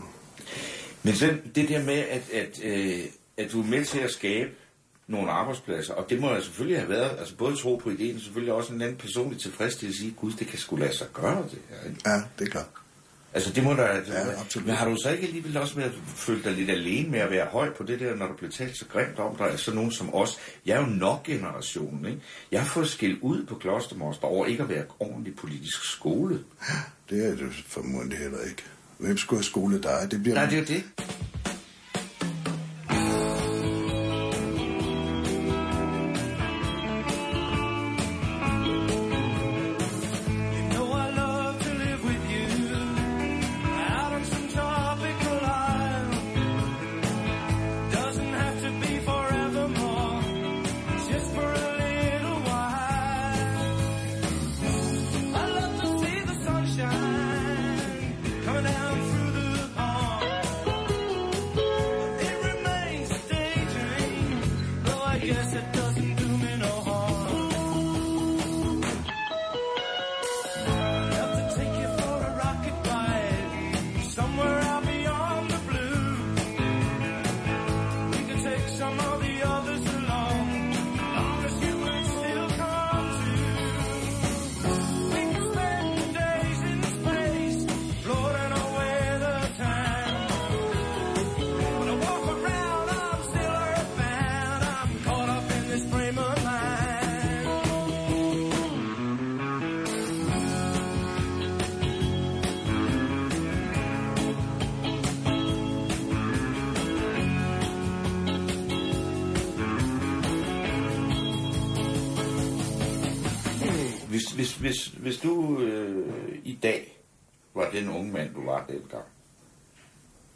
Men så det der med, at, at, øh, at du er med til at skabe nogle arbejdspladser, og det må jeg selvfølgelig have været, altså både tro på ideen, og selvfølgelig også en anden personlig tilfredsstillelse at sige, gud, det kan sgu lade sig gøre det her. Ikke? Ja, det er klart. Altså det må der... Ja, absolut. Men har du så ikke alligevel også med at føle dig lidt alene med at være høj på det der, når du bliver talt så grimt om dig, altså nogen som os? Jeg er jo nok generationen, ikke? Jeg har fået skilt ud på Klostermors over ikke at være ordentlig politisk skole. Det er det formodentlig heller ikke. Hvem skulle have skole dig? Det bliver... Nej, det er det. Hvis, hvis, hvis, hvis du øh, i dag var den unge mand, du var dengang,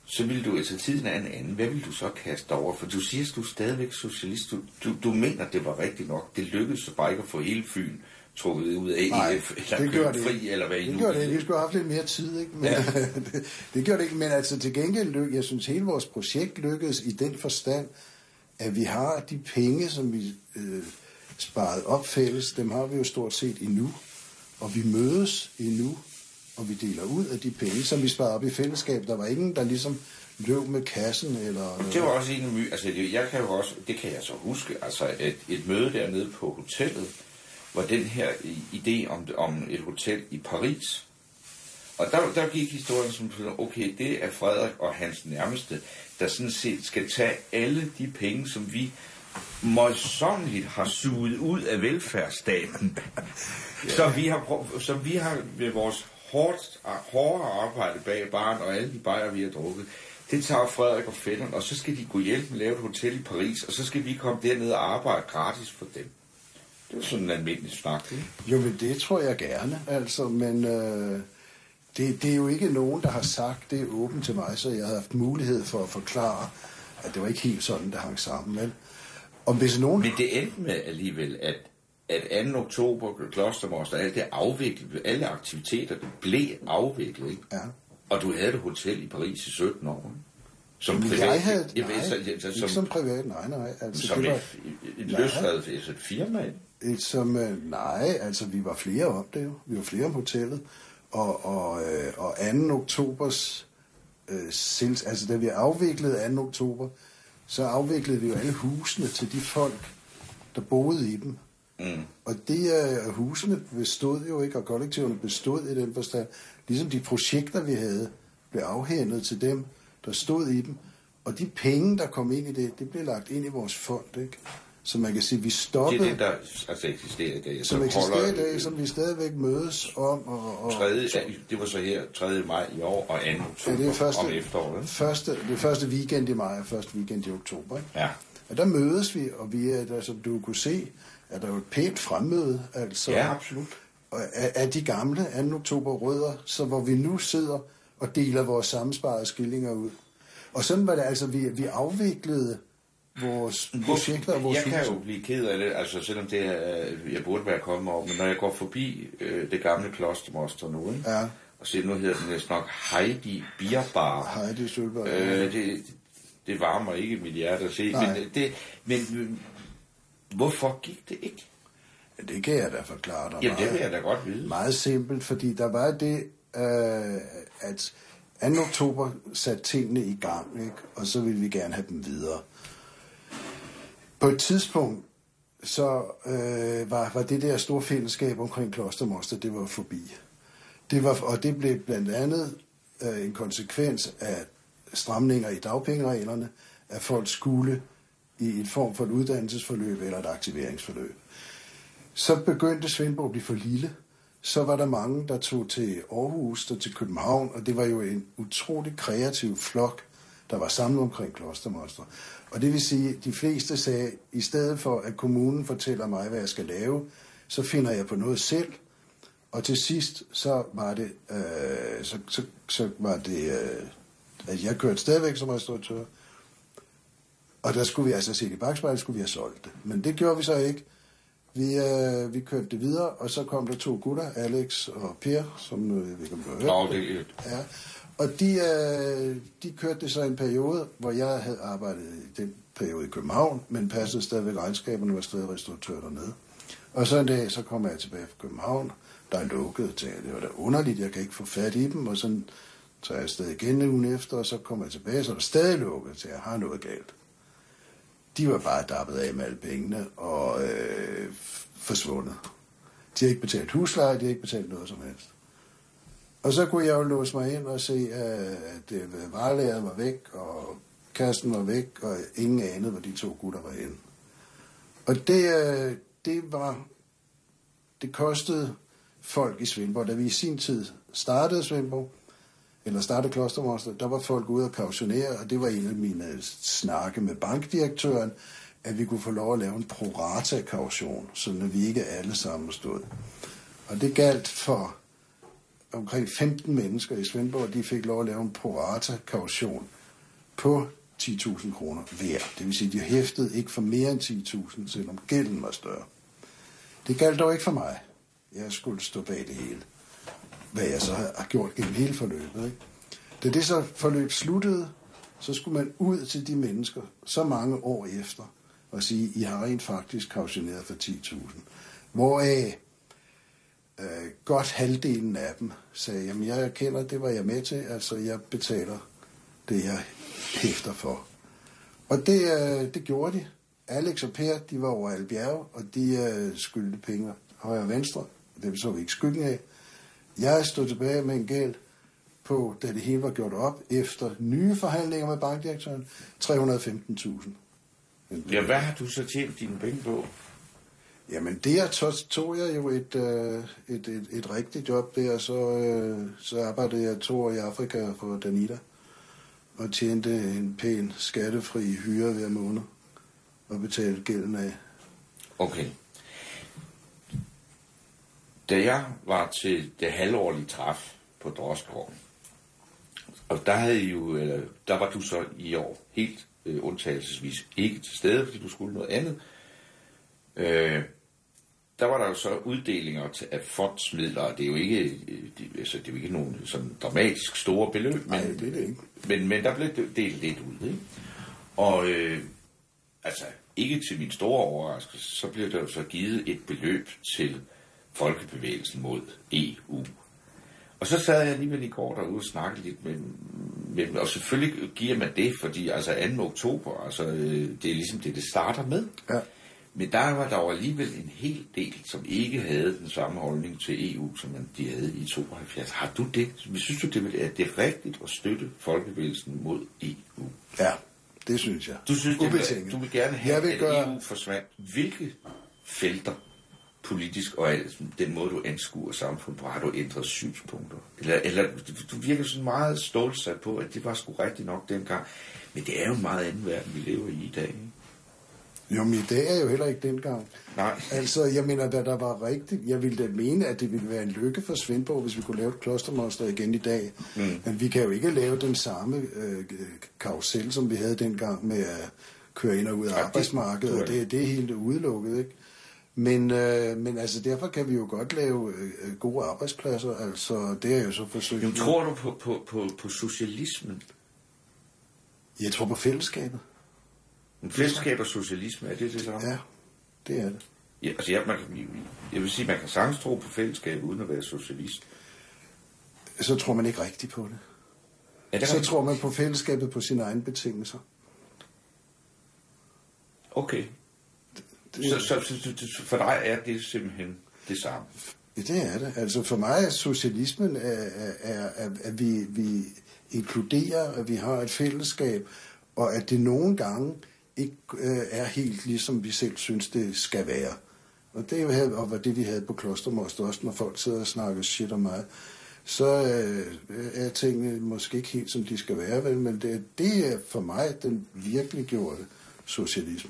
så ville du altså tiden af en anden. Hvad ville du så kaste over? For du siger, at du er stadigvæk socialist. Du, du, du mener, det var rigtigt nok. Det lykkedes så bare ikke at få hele Fyn trukket ud af Nej, E F, eller købt fri, eller hvad I det nu gjorde det. Vi skulle have haft lidt mere tid, ikke? Men, ja. det, det gjorde det ikke. Men altså til gengæld lykkedes, jeg synes, hele vores projekt lykkedes i den forstand, at vi har de penge, som vi øh, sparede op fælles, dem har vi jo stort set endnu. Og vi mødes endnu, og vi deler ud af de penge, som vi sparede op i fællesskab. Der var ingen, der ligesom løb med kassen, eller... Det var også en af my... Altså, jeg kan jo også... Det kan jeg så huske. Altså, et, et møde dernede på hotellet, var den her idé om, om et hotel i Paris. Og der, der gik historien som, okay, det er Frederik og hans nærmeste, der sådan set skal tage alle de penge, som vi møjsommeligt har suget ud af velfærdsstaten. Ja. Så vi har, så vi har ved vores hårdt, hårde arbejde bag baren og alle de bajer, vi har drukket, det tager Frederik og fætteren, og så skal de gå hjælpe med at lave et hotel i Paris, og så skal vi komme derned og arbejde gratis for dem. Det er sådan en almindelig snak, ikke? Jo, men det tror jeg gerne, altså, men øh, det, det er jo ikke nogen, der har sagt det åbent til mig, så jeg har haft mulighed for at forklare, at det var ikke helt sådan, det hang sammen, men om hvis nogen... Men det endte med alligevel, at, at anden oktober, Klostermoster, alt det afviklet, alle aktiviteter, det blev afviklet, ikke? Ja. Og du havde et hotel i Paris i sytten år, ikke? Som privat, privat, jeg havde, jeg, nej, jeg, jeg, jeg, som, ikke som privat, nej, nej. Altså, som det var, et, et løsredet, altså et firma? Et som, nej, altså vi var flere om det jo. Vi var flere om hotellet. Og, og, øh, og anden oktobers, øh, sels, altså da vi afviklede anden oktober, så afviklede vi jo alle husene til de folk, der boede i dem. Mm. Og det øh, husene bestod jo ikke, og kollektiverne bestod i den forstand. Ligesom de projekter, vi havde, blev afhændet til dem, der stod i dem. Og de penge, der kom ind i det, det blev lagt ind i vores fond, ikke? Så man kan sige, vi stoppede... Det er det, der altså eksisterer i dag. Som eksisterer i dag, som vi stadigvæk mødes om. Og, og, tredje, det var så her tredje maj i år, og anden oktober ja, det første, om efteråret. Første, det første weekend i maj og første weekend i oktober, ikke? Ja. Og der mødes vi, og vi er, der, som du kunne se, er der jo et pænt fremmøde, altså... Ja, absolut. Af, af de gamle anden oktober rødder, så hvor vi nu sidder og deler vores sammensparede skillinger ud. Og sådan var det altså, vi, vi afviklede vores projekter og vores Jeg kan huse. jo blive ked af det, altså selvom det er, jeg burde være kommet over, men når jeg går forbi øh, det gamle Klostermoster nu, ikke? Ja. Og se, nu hedder den næsten nok Heidi Bierbar. Heidi Sølberg. Øh, det, det varmer ikke mit hjerte at se, Nej. men, det, men hvorfor gik det ikke? Det kan jeg da forklare dig. Jamen, det vil jeg da godt vide. Meget simpelt, fordi der var det, øh, at anden oktober satte tingene i gang, ikke? Og så ville vi gerne have dem videre. På et tidspunkt, så øh, var, var det der store fællesskab omkring Klostermoster, det var forbi. Det var, og det blev blandt andet øh, en konsekvens af stramninger i dagpengereglerne, at folk skulle i et form for et uddannelsesforløb eller et aktiveringsforløb. Så begyndte Svendborg at blive for lille. Så var der mange, der tog til Aarhus og til København, og det var jo en utrolig kreativ flok, der var samlet omkring Klostermoster. Og det vil sige, at de fleste sagde, i stedet for at kommunen fortæller mig, hvad jeg skal lave, så finder jeg på noget selv. Og til sidst, så var det, øh, så, så, så var det øh, at jeg kørte stadigvæk som restauratør. Og der skulle vi altså se i bagspejlet, skulle vi have solgt det. Men det gjorde vi så ikke. Vi, øh, vi kørte det videre, og så kom der to gutter, Alex og Per, som øh, jeg ved ikke, om du har hørt. Nå, det er ja. Og de, øh, de kørte det så en periode, hvor jeg havde arbejdet i den periode i København, men passede stadigvæk regnskaberne, var stadig restauratør dernede. Og så en dag, så kom jeg tilbage fra København, der er lukket, til det var da underligt, jeg kan ikke få fat i dem, og sådan så er jeg stadig igen en uge efter, og så kommer jeg tilbage, så er der stadig lukket, til jeg har noget galt. De var bare dappet af med alle pengene og øh, forsvundet. De har ikke betalt husleje, de har ikke betalt noget som helst. Og så kunne jeg jo låse mig ind og se, at varelageret var væk, og kassen var væk, og ingen anede, hvor de to gutter var henne. Og det, det var, det kostede folk i Svendborg. Da vi i sin tid startede Svendborg, eller startede Klostermoster, der var folk ude og kautionere, og det var en af mine snakke med bankdirektøren, at vi kunne få lov at lave en prorata-kaution, så når vi ikke alle sammen stod. Og det galt for omkring femten mennesker i Svendborg, de fik lov at lave en prorata-kaution på ti tusind kroner hver. Det vil sige, at de hæftede ikke for mere end ti tusind, selvom gælden var større. Det galt dog ikke for mig. Jeg skulle stå bag det hele. Hvad jeg så har gjort gennem hele forløbet. Ikke? Da det så forløb sluttede, så skulle man ud til de mennesker så mange år efter og sige, I har rent faktisk kautioneret for ti tusind. Hvoraf øh, godt halvdelen af dem sagde, jamen jeg erkender, det var jeg med til, altså jeg betaler det, jeg hæfter for. Og det, øh, det gjorde de. Alex og Per, de var over Albjerg, og de øh, skyldte penge højre og venstre. Det så vi ikke skyggen af. Jeg stod tilbage med en gæld på, da det hele var gjort op, efter nye forhandlinger med bankdirektøren, tre hundrede og femten tusind. Ja, hvad har du så tjent dine penge på? Jamen, der tog, tog jeg jo et, øh, et, et, et rigtigt job der, så, øh, så arbejdede jeg to år i Afrika for Danida, og tjente en pæn skattefri hyre hver måned, og betalte gælden af. Okay. Da jeg var til det halvårlige træf på Drosgård, og der havde I jo, eller, der var du så i år helt øh, undtagelsesvis ikke til stede, fordi du skulle noget andet. Øh, der var der jo så uddelinger til, af fondsmidler, og det er jo ikke, det, altså, det er jo ikke nogen sådan dramatisk store beløb, men, Nej, det er det ikke. Men, men der blev delt lidt ud, ikke? Og øh, altså, ikke til min store overraskelse, så blev der jo så givet et beløb til Folkebevægelsen mod E U. Og så sad jeg alligevel i går derude og snakkede lidt med, med dem, og selvfølgelig giver man det, fordi altså anden oktober, altså det er ligesom det, det starter med. Ja. Men der var der jo alligevel en hel del, som ikke havde den samme holdning til E U, som de havde i tooghalvfjerds. Har du det? Synes du, det er det rigtigt at støtte Folkebevægelsen mod E U? Ja, det synes jeg. Du synes, det, du vil gerne have, vil at gøre... E U forsvandt. Hvilke felter politisk og den måde, du anskuer samfundet på, har du ændret synspunkter? Eller, eller du virker sådan meget stålsat på, at det var sgu rigtigt nok dengang. Men det er jo en meget anden verden, vi lever i i dag, ikke? Jo, men i dag er jo heller ikke dengang. Nej. Altså, jeg mener, da der var rigtigt, jeg ville da mene, at det ville være en lykke for Svendborg, hvis vi kunne lave et klostermonster igen i dag. Mm. Men vi kan jo ikke lave den samme øh, karusel, som vi havde dengang med at køre ind og ud af ja, arbejdsmarkedet, det, og det, det er helt udelukket, ikke? Men, øh, men altså, derfor kan vi jo godt lave øh, gode arbejdspladser, altså, det er jo så forsøgt. Jamen, tror du på, på, på, på socialismen? Jeg tror på fællesskabet. Men fællesskab og socialisme, er det det samme? Ja, det er det. Ja, altså, jeg, man kan, jeg vil sige, man kan sagtens tro på fællesskab uden at være socialist. Så tror man ikke rigtigt på det. Ja, det så tror man på fællesskabet på sine egne betingelser. Okay. Det, så, så, så, så for dig er det simpelthen det samme? Ja, det er det. Altså for mig er socialismen, er, er, er, at vi, vi inkluderer, at vi har et fællesskab, og at det nogle gange ikke øh, er helt ligesom vi selv synes, det skal være. Og det er jo og det, vi havde på Klostermost også, når folk sidder og snakker shit om mig. Så øh, er tingene måske ikke helt, som de skal være, vel? Men det, det er for mig den virkelig gjorde socialisme.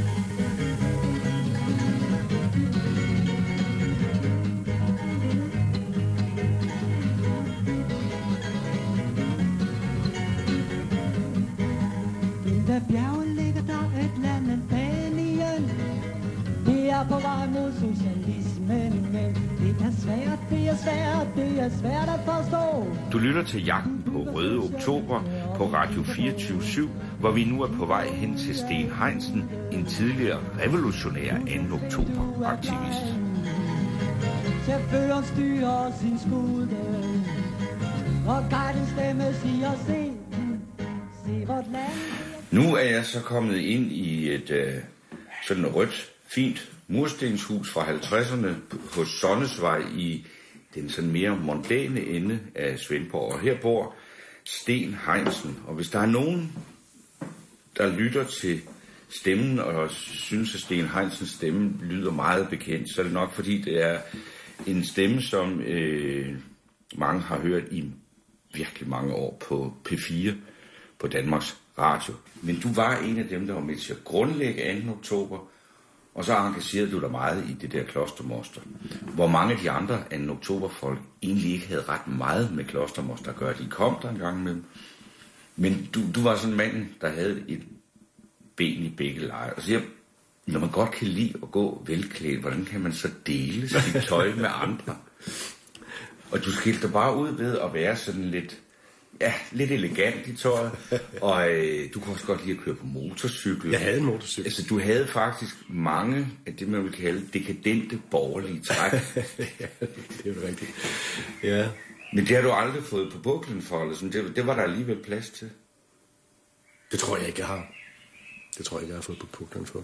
Bjergen ligger der et land af Spanien. Det er på vej mod socialismen, men det er svært, det er svært, det er svært at forstå. Du lytter til Jagten på Røde Oktober på Radio fireogtyve syv, hvor vi nu er på vej hen til Sten Heinsen, en tidligere revolutionær anden oktober-aktivist. Chaufføren styrer sin skude, og guidens stemme siger, se, se vort land. Nu er jeg så kommet ind i et øh, sådan rødt, fint murstenshus fra halvtredserne på Sonnesvej i den sådan mere mondæne ende af Svendborg. Og her bor Sten Heinsen. Og hvis der er nogen, der lytter til stemmen og synes, at Sten Heinsens stemme lyder meget bekendt, så er det nok fordi, det er en stemme, som øh, mange har hørt i virkelig mange år på P fire på Danmarks Radio. Men du var en af dem, der var med til at grundlægge anden oktober, og så engagerede du dig meget i det der klostermoster. Hvor mange af de andre anden oktober folk egentlig ikke havde ret meget med klostermoster at gøre. De kom der en gang imellem. Men du, du var sådan en mand, der havde et ben i begge lejre. Og så jeg, når man godt kan lide at gå velklædt, hvordan kan man så dele sit tøj med andre? Og du skilte bare ud ved at være sådan lidt, ja, lidt elegant i tøjet. Og øh, du kunne også godt lide at køre på motorcykel. Jeg havde en motorcykel. Altså, du havde faktisk mange af det, man vil kalde dekadente borgerlige træk. Ja, det er jo rigtigt. Ja. Men det har du aldrig fået på buklen for, eller sådan. Det, det var der alligevel plads til. Det tror jeg ikke, jeg har. Det tror jeg ikke, jeg har fået på buklen for.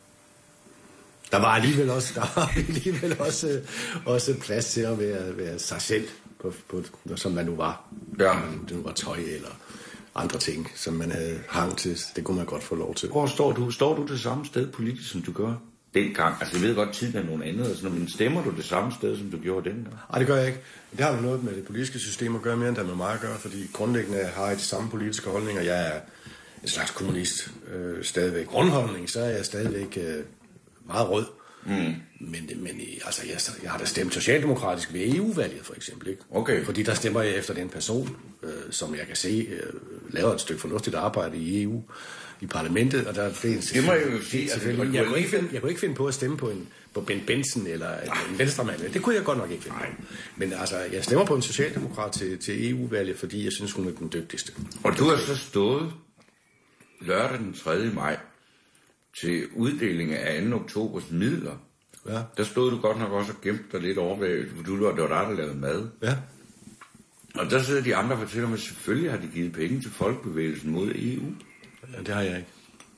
Der var alligevel også, der var alligevel også, også plads til at være, være sig selv, på, på, som man nu var. Ja. Det nu var tøj eller andre ting, som man havde hang til. Det kunne man godt få lov til. Hvor står du? Står du det samme sted politisk, som du gør dengang? Altså, jeg ved godt, tiden er nogen andet, altså, men stemmer du det samme sted, som du gjorde dengang? Nej, det gør jeg ikke. Det har jo noget med det politiske system at gøre mere, end det med mig at gøre, fordi grundlæggende har jeg de samme politiske holdninger. Jeg er en slags kommunist øh, stadigvæk. Grundholdning, så er jeg stadigvæk øh, meget rød. Mm. Men, men altså, jeg, jeg har da stemt socialdemokratisk ved E U-valget, for eksempel. Ikke? Okay. Fordi der stemmer jeg efter den person, øh, som jeg kan se øh, laver et stykke fornuftigt arbejde i E U, i parlamentet. Og der, det, er det må jeg jo sige. Altså, jeg, jeg, kunne ikke finde, jeg kunne ikke finde på at stemme på en på Ben Benson eller en venstremand. Det kunne jeg godt nok ikke finde på. Men altså, jeg stemmer på en socialdemokrat til, til E U-valget, fordi jeg synes, hun er den dygtigste. Og du har så stået lørdag den tredje maj til uddeling af anden oktobers midler. Ja. Der stod du godt nok også og gemte dig lidt over, for du var der, der lavede mad. Ja. Og der sidder de andre og fortæller mig, at selvfølgelig har de givet penge til folkebevægelsen mod E U. Ja, det har jeg ikke.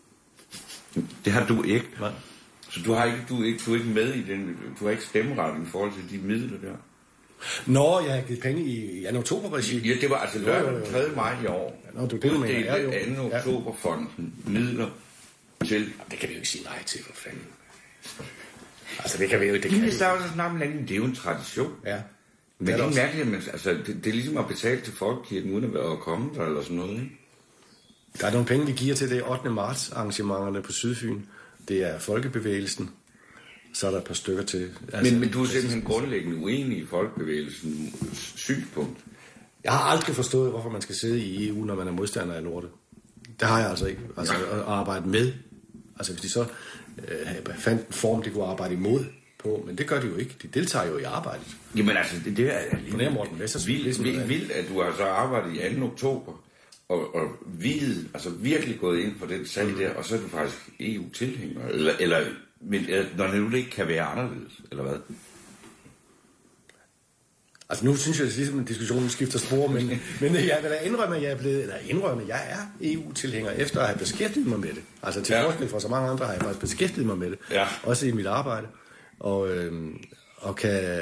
Det har du ikke? Nej. Så du har ikke, du er ikke, du er ikke med i den, du har ikke stemmeret i forhold til de midler der? Nå, jeg har givet penge i anden oktober-regi. Ja, det var altså lørdag den tredje maj i år. Ja, nå, du, det du mener, ja, jo. anden oktoberfonden midler til... Det kan vi jo ikke sige nej til, for fanden. Altså, det kan vi jo ikke. Det kan vi jo også snart med det er jo en tradition. Ja. Men det er, det er mærkeligt, men altså, det, det er ligesom at betale til folkekirken, uden at være at komme der, eller sådan noget, ikke? Der er nogle penge, vi giver til det ottende marts arrangementerne på Sydfyn. Det er folkebevægelsen. Så er der et par stykker til. Altså, men, men du er simpelthen grundlæggende uenig i folkebevægelsens synspunkt. Jeg har aldrig forstået, hvorfor man skal sidde i E U, når man er modstander af lortet. Det har jeg altså ikke. Altså at arbejde med. Altså hvis de så øh, fandt en form, de kunne arbejde imod på, men det gør de jo ikke. De deltager jo i arbejdet. Jamen altså, det, det er lige Morten Messersmith. Vildt, vildt, vildt, at du har så arbejdet i anden oktober, og, og videt, altså virkelig gået ind for den sag mm. der, og så er du faktisk E U-tilhænger, eller, eller men, når det nu ikke kan være anderledes, eller hvad? Altså nu synes jeg, at ligesom diskussionen skifter spor, men, men jeg vil da indrømme, at jeg er blevet, eller indrømme, at jeg er E U-tilhænger, efter at have beskæftiget mig med det. Altså til ja. forskel fra så mange andre har jeg faktisk beskæftiget mig med det, ja. Også i mit arbejde, og, øhm, og kan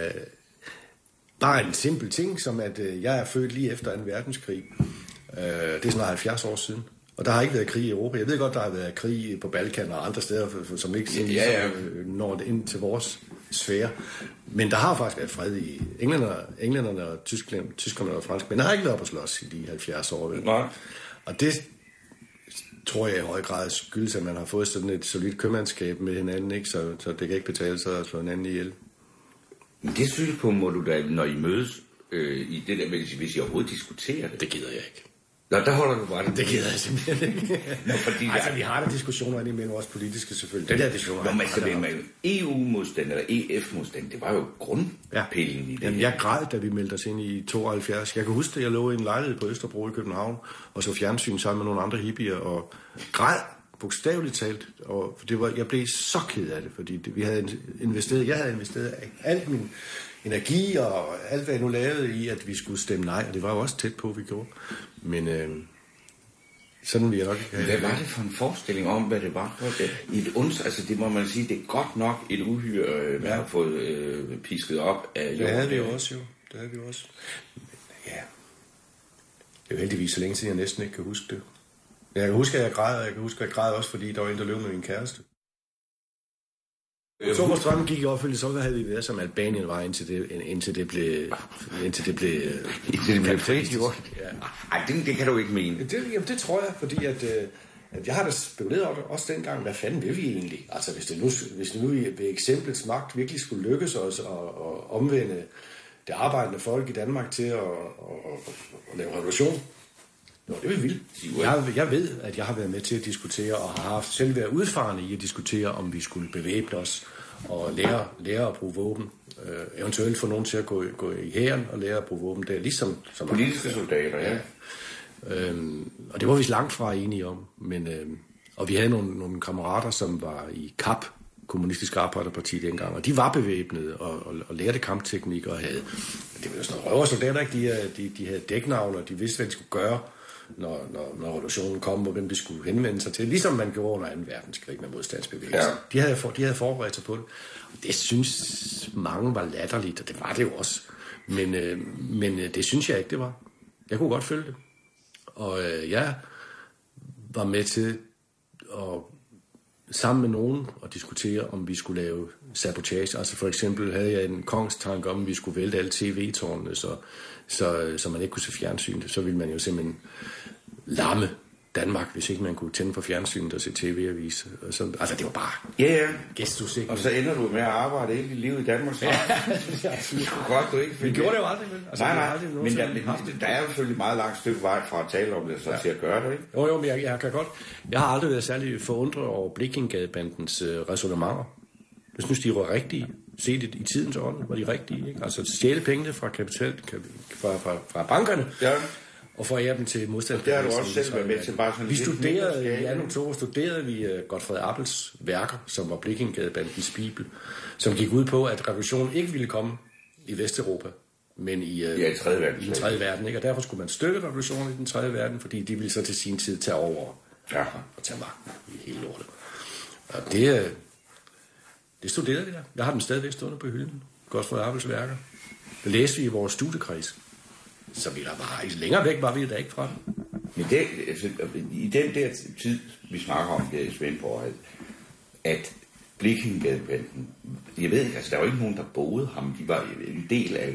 bare en simpel ting, som at øh, jeg er født lige efter anden verdenskrig. Øh, det er snart halvfjerds år siden. Og der har ikke været krig i Europa. Jeg ved godt, der har været krig på Balkan og andre steder, som ikke sådan, ja, ja. når det ind til vores sfære. Men der har faktisk været fred i englænderne, englænderne og tyskerne, tyskerne og fransk. Men der har ikke været op at slås i de halvfjerds år. Nej. Og det tror jeg i høj grad skyldes, at man har fået sådan et solidt købmandskab med hinanden, ikke? Så, så det kan ikke betale sig at slå hinanden ihjel. Men det synes på, må du da, når I mødes øh, i det der, hvis I overhovedet diskuterer det. Det gider jeg ikke. Nå, der holder du bare det. Det gider jeg simpelthen ikke. Nå, fordi altså, der... vi har da diskussioner imellem vores politiske selvfølgelig. Den der diskussion. Nå, men så det med E U-modstand eller E F-modstand, det var jo grundpillen ja. i det. Jamen, jeg græd, da vi meldte os ind i tooghalvfjerds. Jeg kan huske, at jeg lå i en lejlighed på Østerbro i København, og så fjernsyn sammen med nogle andre hippier, og græd bogstaveligt talt. Og det var, jeg blev så ked af det, fordi det, vi havde investeret, jeg havde investeret alt min energi og alt, hvad jeg nu lavede i, at vi skulle stemme nej, og det var jo også tæt på, vi gjorde. Men øh, sådan vil jeg nok ikke have. Hvad var det for en forestilling om, hvad det var? Et uns, altså det må man sige, det er godt nok et uhyre, øh, man ja. har fået øh, pisket op af jorden. Det havde vi jo også, jo. Det havde vi jo også. Men, ja. Det er jo heldigvis så længe siden, jeg næsten ikke kan huske det. Jeg kan huske, at jeg græd, og jeg kan huske, at jeg græd også, fordi der var en, der løb med min kæreste. Oktoberstrømmen gik i opfyldt, så havde vi været som Albanien var, indtil det, indtil det blev... Indtil det blev... Indtil det blev frit, jo. Ej, det, det kan du ikke mene. Det, jamen, det tror jeg, fordi at, at jeg har da spekuleret over det, også dengang, hvad fanden vil vi egentlig? Altså, hvis det nu, hvis det nu ved eksemplets magt virkelig skulle lykkes os at, at omvende det arbejdende folk i Danmark til at, at, at, at lave revolution, Jo, det er vildt. Jeg, jeg ved, at jeg har været med til at diskutere, og har haft selv været udfarende i at diskutere, om vi skulle bevæbne os og lære, lære at bruge våben. Øh, eventuelt få nogen til at gå, gå i hæren og lære at bruge våben. Det er ligesom... Som politiske soldater, ja. Øhm, og det var vi langt fra enige om. Men, øhm, og vi havde nogle, nogle kammerater, som var i K A P, Kommunistisk Arbejderparti dengang, og de var bevæbnede og, og, og lærte kampteknik og havde... Det var jo sådan nogle røversoldater, ikke? De, de, de havde dæknavn, og de vidste, hvad de skulle gøre, når, når, når revolutionen kom, og hvem de skulle henvende sig til. Ligesom man gjorde under anden verdenskrig med modstandsbevægelsen. Ja. De, havde for, de havde forberedt sig på det. Og det synes mange var latterligt, og det var det jo også. Men, øh, men øh, det synes jeg ikke, det var. Jeg kunne godt følge det. Og øh, jeg var med til at sammen med nogen og diskutere, om vi skulle lave sabotage. Altså for eksempel havde jeg en kongstanke om, at vi skulle vælte alle tv-tårnene, så, så, så man ikke kunne se fjernsyn. Så ville man jo simpelthen lamme Danmark, hvis ikke man kunne tænde for fjernsynet og se tv-avis. Så, altså det var bare ja, ja. gestus, ikke? Og så ender du med at arbejde hele dit liv i Danmark. Så. Ja, det skulle godt, du ikke. Vi gjorde det jo aldrig, vel? Altså, nej, nej, aldrig men, der, men der er jo selvfølgelig meget langt stykke vej fra at tale om det, så ja. Til at gøre det, ikke? Jo, jo, men jeg, jeg kan godt. Jeg har aldrig været særlig forundret over Blekingegadebandens øh, ræsonnementer. Jeg synes, de var rigtige. Set i tidens ånd var de rigtige, ikke? Altså stjæle pengene fra kapital, fra, fra, fra bankerne. Ja. Og forære dem til modstandsbevægelsen. Det har du også selv været med til bare sådan vi studerede, i atten oktober studerede vi uh, Godfred Appels værker, som var Blekingegadebandens bibel, som gik ud på, at revolutionen ikke ville komme i Vesteuropa, men i, uh, ja, i tredje verden. I den tredje verden, ikke? Og derfor skulle man støtte revolutionen i den tredje verden, fordi de ville så til sin tid tage over ja. Og tage magten i hele lortet. Og det, uh, det studerede vi der. Jeg har dem stadigvæk stående på hylden. Godfred Appels værker. Det læste vi i vores studiekreds. Så vi der bare ikke længere væk, var vi da ikke fra det. Men det, altså, i den der tid, vi snakker om det i Svendborg, at, at Blekingegadebanden, jeg ved ikke, altså der var ikke nogen, der boede ham. De var en del af,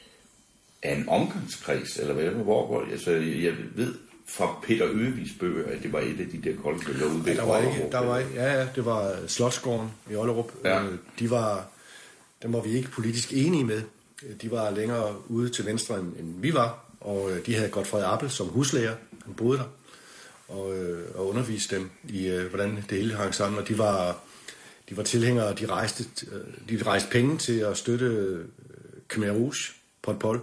af en omgangskreds, eller hvad, hvor, hvor altså, jeg ved fra Peter Øvigs bøger, at det var et af de der koldkøller ude. Ja, der var ikke, der var, ja, ja, det var Slotsgården i Ollerup. Ja. De var, dem var vi ikke politisk enige med. De var længere ude til venstre, end vi var, og de havde Godfred Appel som huslærer. Han boede der og, og underviste dem i, hvordan det hele hang sammen. Og de var, de var tilhængere, og de rejste, de rejste penge til at støtte Khmer Rouge, Pol Pot,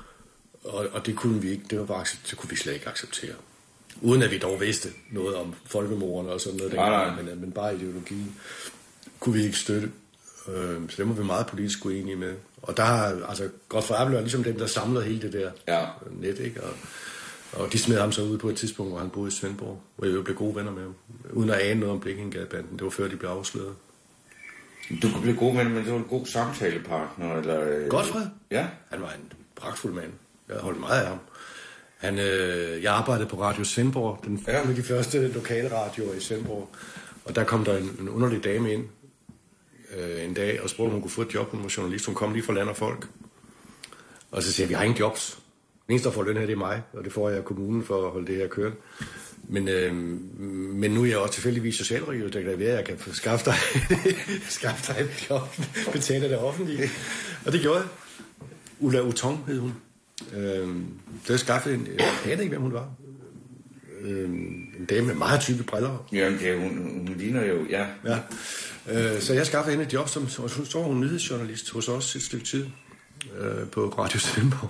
og, og det kunne vi ikke, det var bare, det kunne vi slet ikke acceptere. Uden at vi dog vidste noget om folkemorderne og sådan noget, nej, nej. Men, men bare ideologien kunne vi ikke støtte. Så det må vi meget politisk uenige med. Og der har, altså, Godfred Appel var ligesom dem, der samlede hele det der ja. net, ikke? Og, og de smed ham så ud på et tidspunkt, hvor han boede i Svendborg, hvor jeg jo blev gode venner med ham, uden at ane noget om Blekingegadebanden. Det var før, de blev afsløret. Du kunne blive gode venner, men det var en god samtalepartner, eller... Godfred? Ja. Han var en pragtfuld mand. Jeg holdt meget af ham. Han, øh, jeg arbejdede på Radio Svendborg, den ja. af de første lokale radioer i Svendborg. Og der kom der en, en underlig dame ind, en dag og spurgte, om hun kunne få et job. Hun var journalist. Hun kom lige fra Land og Folk. Og så siger jeg, vi har ingen jobs. Den eneste, der får løn her, det er mig. Og det får jeg af kommunen for at holde det her kørende. Men, øh, men nu er jeg også tilfældigvis socialrådgiver. Det kan være, at jeg kan skaffe dig, skaffe dig et job. Betale det offentlige. Og det gjorde jeg. Ulla Utong hed hun. Øh, det skaffede en... Jeg aner ikke, hvem hun var. Øh, en dame med meget tykke briller. Ja, okay, hun, hun ligner jo... Ja. Ja. Så jeg skaffede hende et job, som så var hun nyhedsjournalist hos os et stykke tid øh, på Radio Svendborg.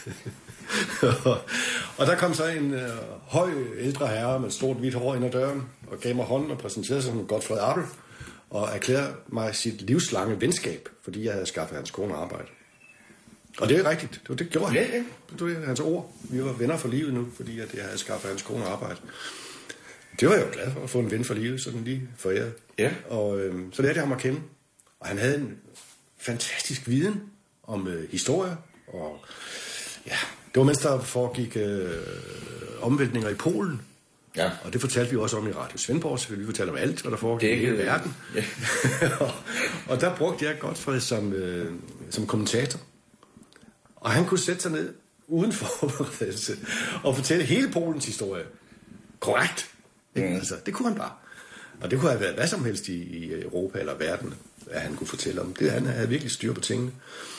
og, og der kom så en øh, høj ældre herre med et stort hvidt hår ind ad døren og gav mig hånden og præsenterede sig som Godfred Appel og erklærede mig sit livslange venskab, fordi jeg havde skaffet hans kone arbejde. Og det er rigtigt. Det, var, det gjorde han. Ja, ja. Det var hans ord. Vi var venner for livet nu, fordi jeg havde skaffet hans kone arbejde. Det var jeg jo glad for, at få en ven for livet, sådan lige foræret. Ja. Og øh, så lærte jeg ham at kende. Og han havde en fantastisk viden om øh, historie. Og ja, det var mens der foregik øh, omvæltninger i Polen. Ja. Og det fortalte vi også om i Radio Svendborg, så vi fortalte om alt, hvad der foregik i hele verden. Ja. og, og der brugte jeg Godfred som, øh, som kommentator. Og han kunne sætte sig ned uden forberedelse og fortælle hele Polens historie. Korrekt. Mm. Altså, det kunne han bare. Og det kunne have været hvad som helst i, i Europa eller verden, at han kunne fortælle om. Det, han havde virkelig styr på tingene.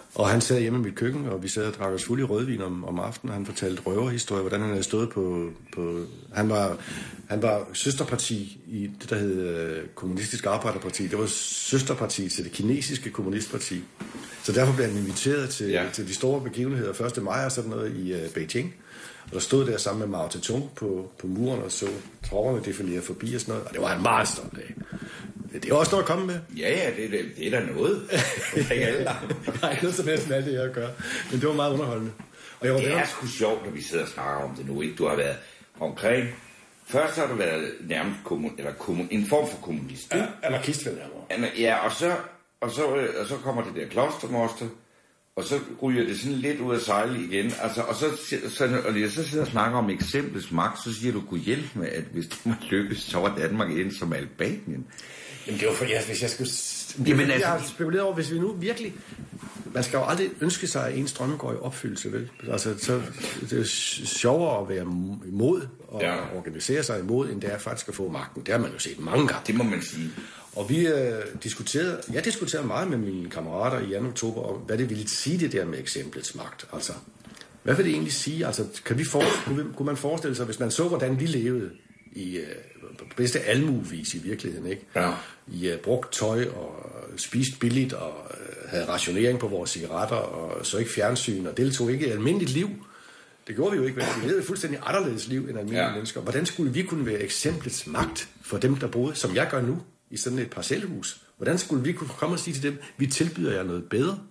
Og han sad hjemme i mit køkken, og vi sad og drak os fuld i rødvin om, om aftenen, og han fortalte røverhistorier, hvordan han havde stået på... på han, var, han var søsterparti i det, der hed uh, Kommunistisk Arbejderparti. Det var søsterparti til det kinesiske kommunistparti. Så derfor blev han inviteret til, ja. til de store begivenheder, første maj og sådan noget i uh, Beijing. Og der stod der sammen med Mao Zedong på, på muren og så tropperne defilere forbi og sådan noget. Og det var han meget stolt af. Det er også noget at komme med. Ja, ja, det, det, det er da noget. Det er ikke alle, der Nej, noget som helst med alt det, jeg gør. Men det var meget underholdende. Og jeg var det er sgu sjovt, når vi sidder og snakker om det nu. Ikke? Du har været omkring... Først har du været nærmest kommun, eller kommun, en form for kommunist. Ja, anarkist vel nærmere. Ja, og så, og, så, og så kommer det der klostermoster, og så ryger det sådan lidt ud af sejle igen. Altså, og så, så, og jeg så sidder og snakker om eksemplets magt, så siger du, kunne hjælpe med, at hvis det må lykkes, så var Danmark ind som Albanien. Jamen det var for, ja, hvis jeg skulle... Jamen, jeg altså... har spekuleret over, hvis vi nu virkelig... Man skal jo aldrig ønske sig, at ens drømme går i opfyldelse, vel? Altså, så, det er sjovere at være imod og ja. organisere sig imod, end det er faktisk at få magten. Det har man jo set mange gange. Det må man sige. Og vi øh, diskuterede... Jeg diskuterede meget med mine kammerater i januar oktober om, hvad det ville sige, det der med eksemplets magt. Altså, hvad vil det egentlig sige? Altså, kan vi for, kunne, kunne man forestille sig, hvis man så, hvordan vi levede i... Øh, på bedste almuevis i virkeligheden, ikke? Ja. I uh, brugt tøj og spist billigt og uh, havde rationering på vores cigaretter og så ikke fjernsyn og deltog ikke i almindeligt liv. Det gjorde vi jo ikke, vel? Vi levede et fuldstændig anderledes liv end almindelige ja. mennesker. Hvordan skulle vi kunne være eksemplets magt for dem, der boede, som jeg gør nu, i sådan et parcelhus? Hvordan skulle vi kunne komme og sige til dem, vi tilbyder jer noget bedre?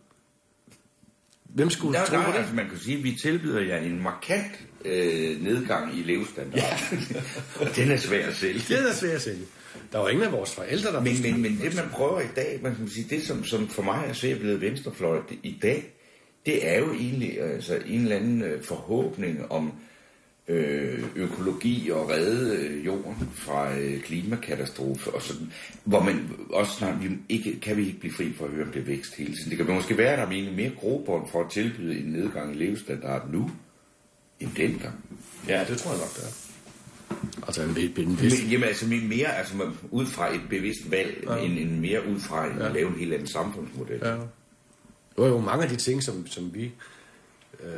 Hvem skulle der, tro der, på det? Altså, man kan sige, at vi tilbyder jer en markant øh, nedgang i levestandard. Ja. Og den er svær at sælge. Den er svær at sælge. Der var ingen af vores forældre, der... Men, men, men det, man prøver i dag, man kan sige, det som, som for mig er så blevet venstrefløj i dag, det er jo egentlig altså, en eller anden forhåbning om øh, økologi og redde øh, jorden fra øh, klimakatastrofe og sådan, hvor man også snart, vi ikke, kan vi ikke blive fri for at høre om det vækst hele tiden. Det kan måske være, at der er egentlig mere grobånd for at tilbyde en nedgang i levestandard nu, end dengang. Ja, det tror jeg nok, det er. Altså en, en, en vis... Men, jamen altså mere, altså ud fra et bevidst valg, ja. end, end mere ud fra en, ja. at lave en helt anden samfundsmodel. Ja. Det var jo mange af de ting, som, som vi øh,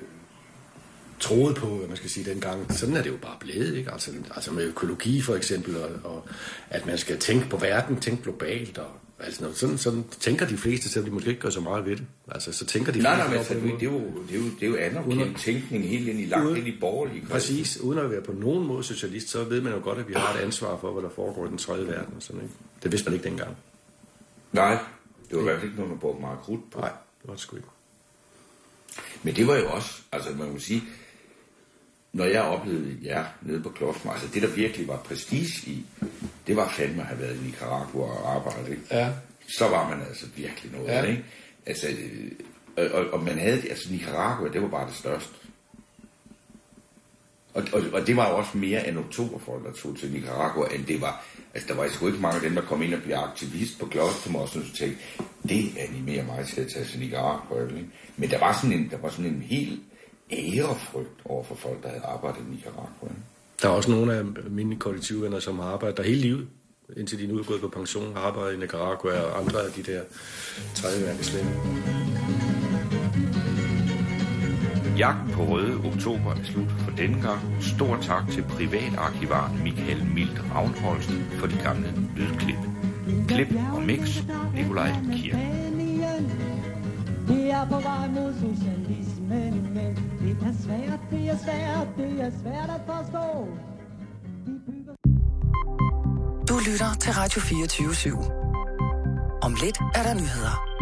troede på, hvad man skal sige dengang. Sådan er det jo bare blevet, ikke? Altså, altså med økologi for eksempel, og, og at man skal tænke på verden, tænke globalt, og altså noget. Sådan, sådan tænker de fleste, selvom de måske ikke gør så meget ved det. Altså så tænker de nej, nej, men altså, det, det, er jo, det, er jo, det er jo anerkendt tænkning helt ind i langt uden, ind i borgerlige. Præcis, uden at være på nogen måde socialist, så ved man jo godt, at vi har et ansvar for, hvad der foregår i den tredje verden. Og sådan, ikke? Det vidste man ikke dengang. Nej, det var i hvert fald ikke noget, man brugte meget krudt på. Nej, det var det sgu ikke. Men det var jo også, altså man må sige, når jeg oplevede jer nede på Kloster, altså det der virkelig var prestige i, det var fandme at have været i Nicaragua og arbejde, ikke? Ja. Så var man altså virkelig noget, ja. Ikke? Altså, og, og, og man havde, altså Nicaragua, det var bare det største. Og, og, og det var jo også mere end oktoberfolk, der tog til Nicaragua, end det var, altså der var sgu ikke mange af dem, der kom ind og blev aktivist på Kloster, og sådan så tænkte, det animerer mig til at tage til Nicaragua, ikke? Men der var sådan en, der var sådan en helt ærefrygt over for folk, der havde arbejdet i Nicaragua. Der er også nogle af mine kollektivvenner, som har arbejdet der hele livet, indtil de nu er gået på pension, har arbejdet i Nicaragua og andre af de der tredje verdenslande. Jagten på Røde Oktober er slut for denne gang. Stor tak til privatarkivar Michael Mildt Ravnholst for de gamle lydklip. Klip og mix, Nikolaj Kirk. Det er på vej mod socialismen, men det er svært, det er svært, det er svært at forstå. Du lytter til Radio fireogtyve syv. Om lidt er der nyheder.